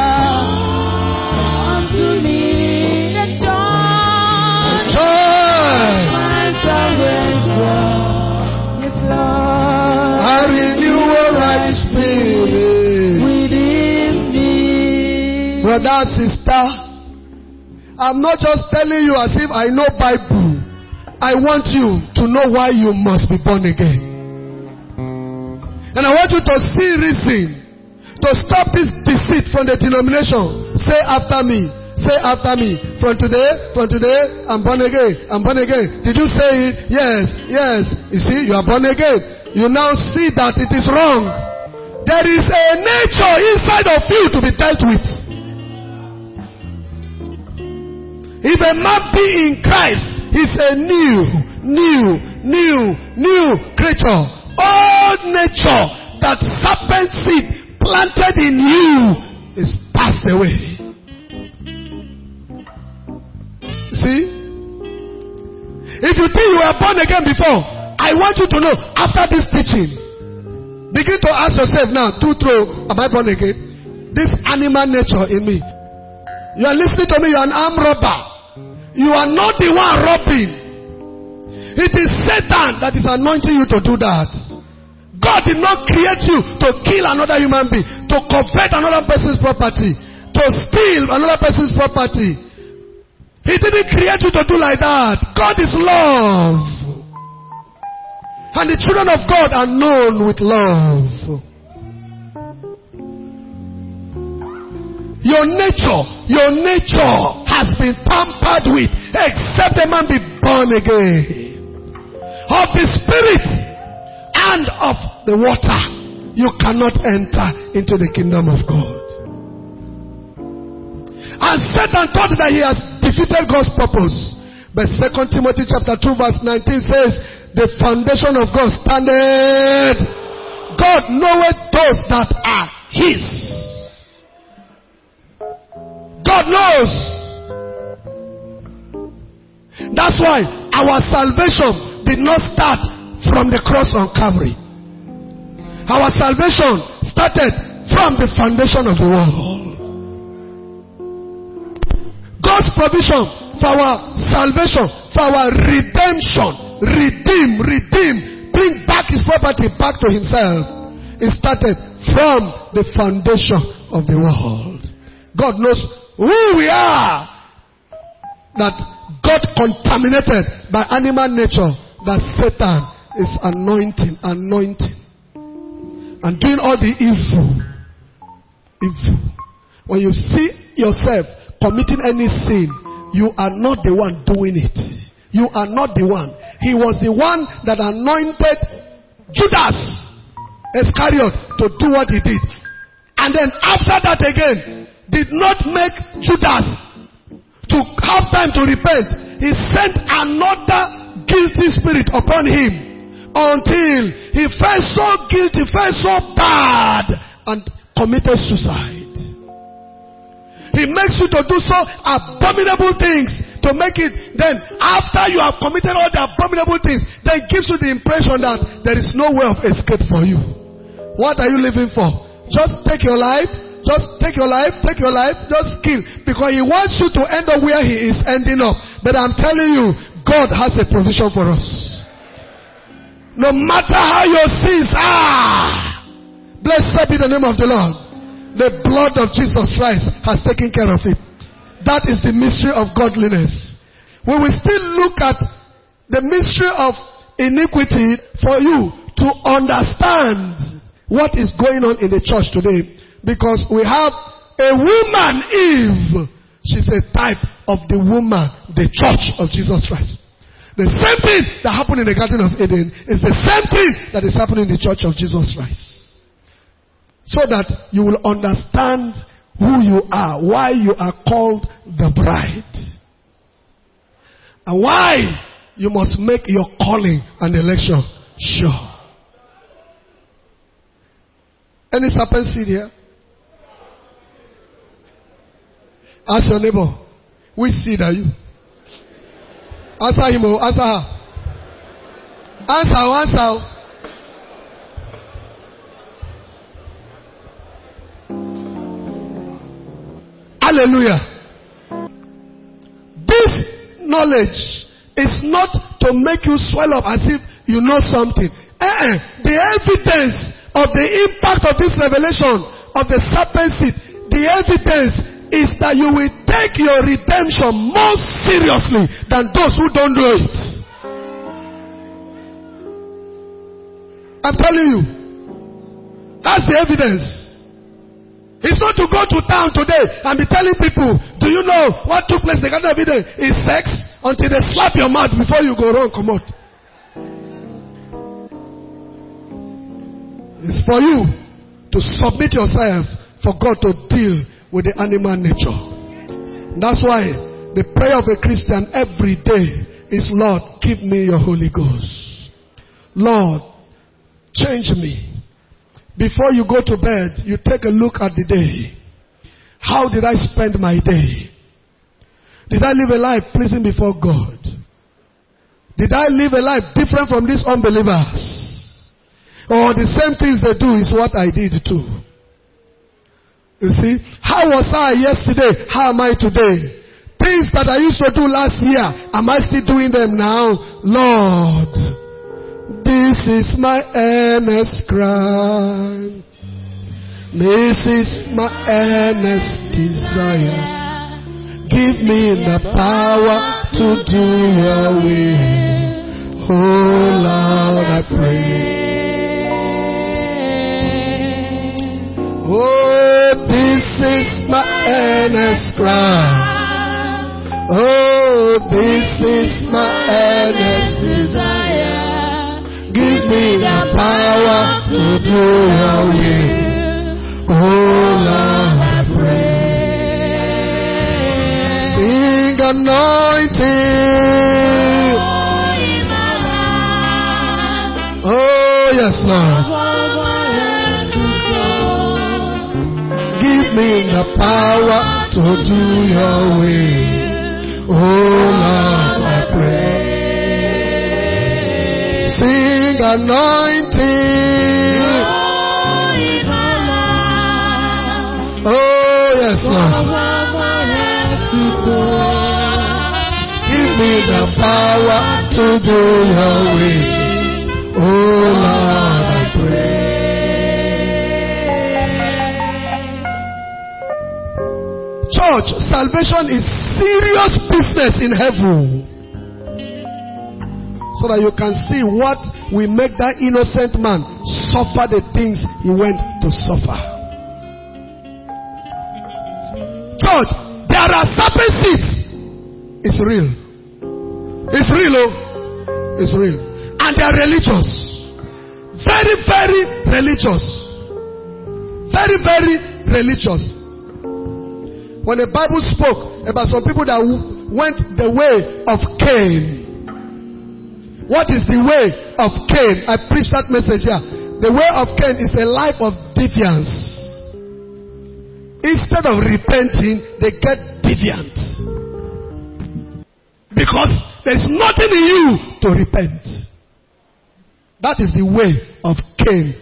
Brother, sister, I'm not just telling you as if I know Bible. I want you to know why you must be born again. And I want you to see reason to stop this deceit from the denomination. Say after me. Say after me. From today, I'm born again. I'm born again. Did you say it? Yes, yes. You see, you are born again. You now see that it is wrong. There is a nature inside of you to be dealt with. If a man be in Christ, he's a new creature. All nature that serpent seed planted in you is passed away. See? If you think you were born again before, I want you to know, after this teaching, begin to ask yourself now, true, am I born again? This animal nature in me. You are listening to me, you are an armed robber. You are not the one robbing. It is Satan that is anointing you to do that. God did not create you to kill another human being, to covet another person's property, to steal another person's property. He didn't create you to do like that. God is love. And the children of God are known with love. Your nature has been tampered with, except a man be born again. Of the Spirit and of the water, you cannot enter into the kingdom of God. And Satan thought that he has defeated God's purpose But 2 Timothy chapter 2 verse 19 says, the foundation of God standeth. God knoweth those that are his. God knows. That's why our salvation did not start from the cross on Calvary. Our salvation started from the foundation of the world. God's provision for our salvation, for our redemption, redeem, bring back his property back to himself. It started from the foundation of the world. God knows who we are, that got contaminated by animal nature, that Satan is anointing, and doing all the evil. When you see yourself committing any sin, you are not the one doing it. You are not the one. He was the one that anointed Judas Iscariot to do what he did. And then after that again, did not make Judas to have time to repent. He sent another guilty spirit upon him until he felt so guilty, felt so bad, and committed suicide. He makes you to do so abominable things to make it. Then after you have committed all the abominable things, then gives you the impression that there is no way of escape for you. What are you living for? Just take your life. Just take your life. Just kill. Because he wants you to end up where he is ending up. But I'm telling you, God has a provision for us. No matter how your sins are, blessed be the name of the Lord. The blood of Jesus Christ has taken care of it. That is the mystery of godliness. We will still look at the mystery of iniquity for you to understand what is going on in the church today. Because we have a woman, Eve. She's a type of the woman, the church of Jesus Christ. The same thing that happened in the Garden of Eden is the same thing that is happening in the church of Jesus Christ. So that you will understand who you are, why you are called the bride, and why you must make your calling and election sure. Any serpent seed here? Ask your neighbor, which seed are you? Answer him or answer her. Answer. Hallelujah. This knowledge is not to make you swell up as if you know something. The evidence of the impact of this revelation of the serpent seed, the evidence is that you will take your redemption more seriously than those who don't do it. I'm telling you. That's the evidence. It's not to go to town today and be telling people, do you know what took place in the Garden of Eden is sex, until they slap your mouth before you go wrong, come out. It's for you to submit yourself for God to deal with the animal nature. And that's why the prayer of a Christian every day is, Lord, give me your Holy Ghost. Lord, change me. Before you go to bed, you take a look at the day. How did I spend my day? Did I live a life pleasing before God? Did I live a life different from these unbelievers? Or the same things they do is what I did too? You see, how was I yesterday? How am I today? Things that I used to do last year, am I still doing them now? Lord, this is my earnest cry. This is my earnest desire. Give me the power to do your will. Oh Lord, I pray. Oh, this is my earnest cry. Oh, this is my earnest desire. Give me the power to do your will. Oh Lord, I pray. Sing anointing. Oh, yes, Lord. Give me the power to do your will. Oh, Lord, I pray. Sing anointing. Oh, yes, Lord. Give me the power to do your will. Oh, Lord, I pray. Church, salvation is serious business in heaven. So that you can see what will make that innocent man suffer the things he went to suffer. Church, there are serpent seeds. It's real. It's real, oh. It's real. And they are religious. Very, very religious. Very, very religious. When the Bible spoke about some people that went the way of Cain. What is the way of Cain? I preached that message here. The way of Cain is a life of deviance. Instead of repenting, they get deviant. Because there's nothing in you to repent. That is the way of Cain.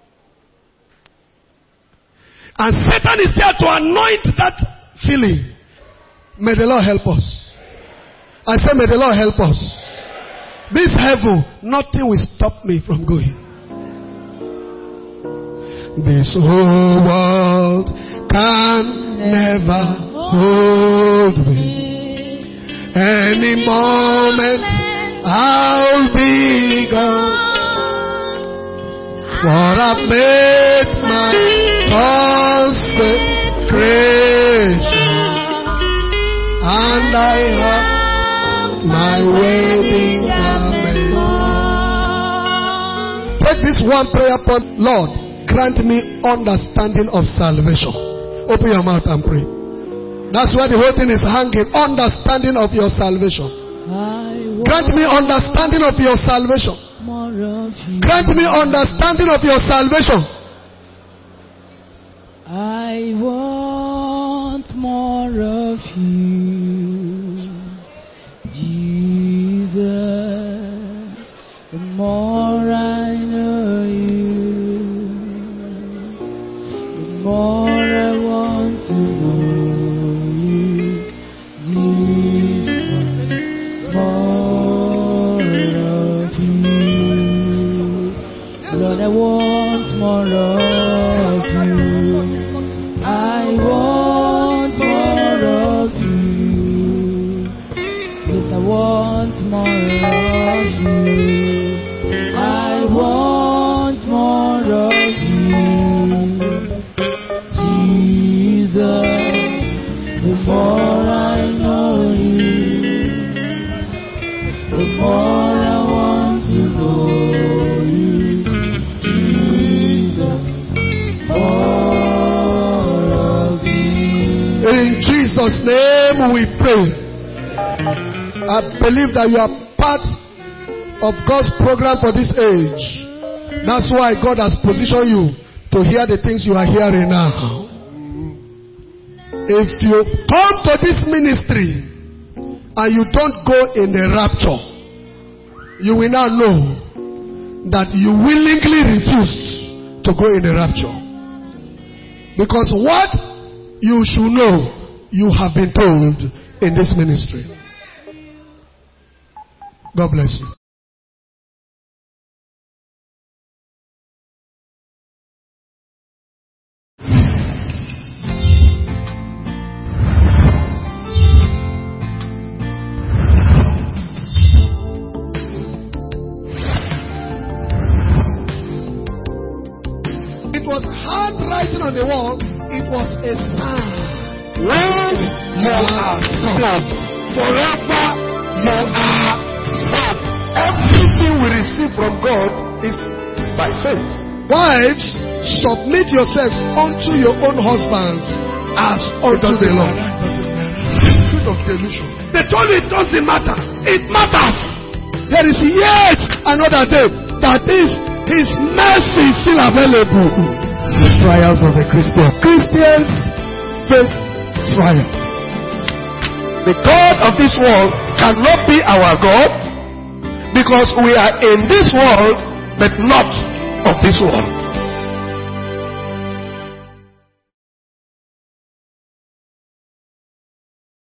And Satan is there to anoint that feeling. May the Lord help us. I say, may the Lord help us. This heaven, nothing will stop me from going. This whole world can never hold me. Any moment I'll be gone. For I've made my consecration, and I have my wedding garment. Take this one prayer point. Lord, grant me understanding of salvation. Open your mouth and pray. That's where the whole thing is hanging. Understanding of your salvation. Grant me understanding of your salvation. Grant me understanding of your salvation. I want more of you, Jesus. The more I know you, the more I want to know you, Jesus. More of you, Lord, I want more of you. I want more of you. Yes, I want more of you. I want more of you, Jesus. The more I know you, the more I want to know you, Jesus. More of you. In Jesus' name we pray. I believe that you are part of God's program for this age. That's why God has positioned you to hear the things you are hearing now. If you come to this ministry and you don't go in the rapture, you will now know that you willingly refused to go in the rapture. Because what you should know, you have been told in this ministry. God bless you. It was handwriting on the wall. It was a sign. When you are saved, forever you are saved. Everything we receive from God is by faith. Wives, submit yourselves unto your own husbands as unto the Lord. of delusion. They told you it doesn't matter. It matters. There is yet another day. That is, His mercy is still available. The trials of the Christian. Christians face trials. The God of this world cannot be our God because we are in this world but not of this world.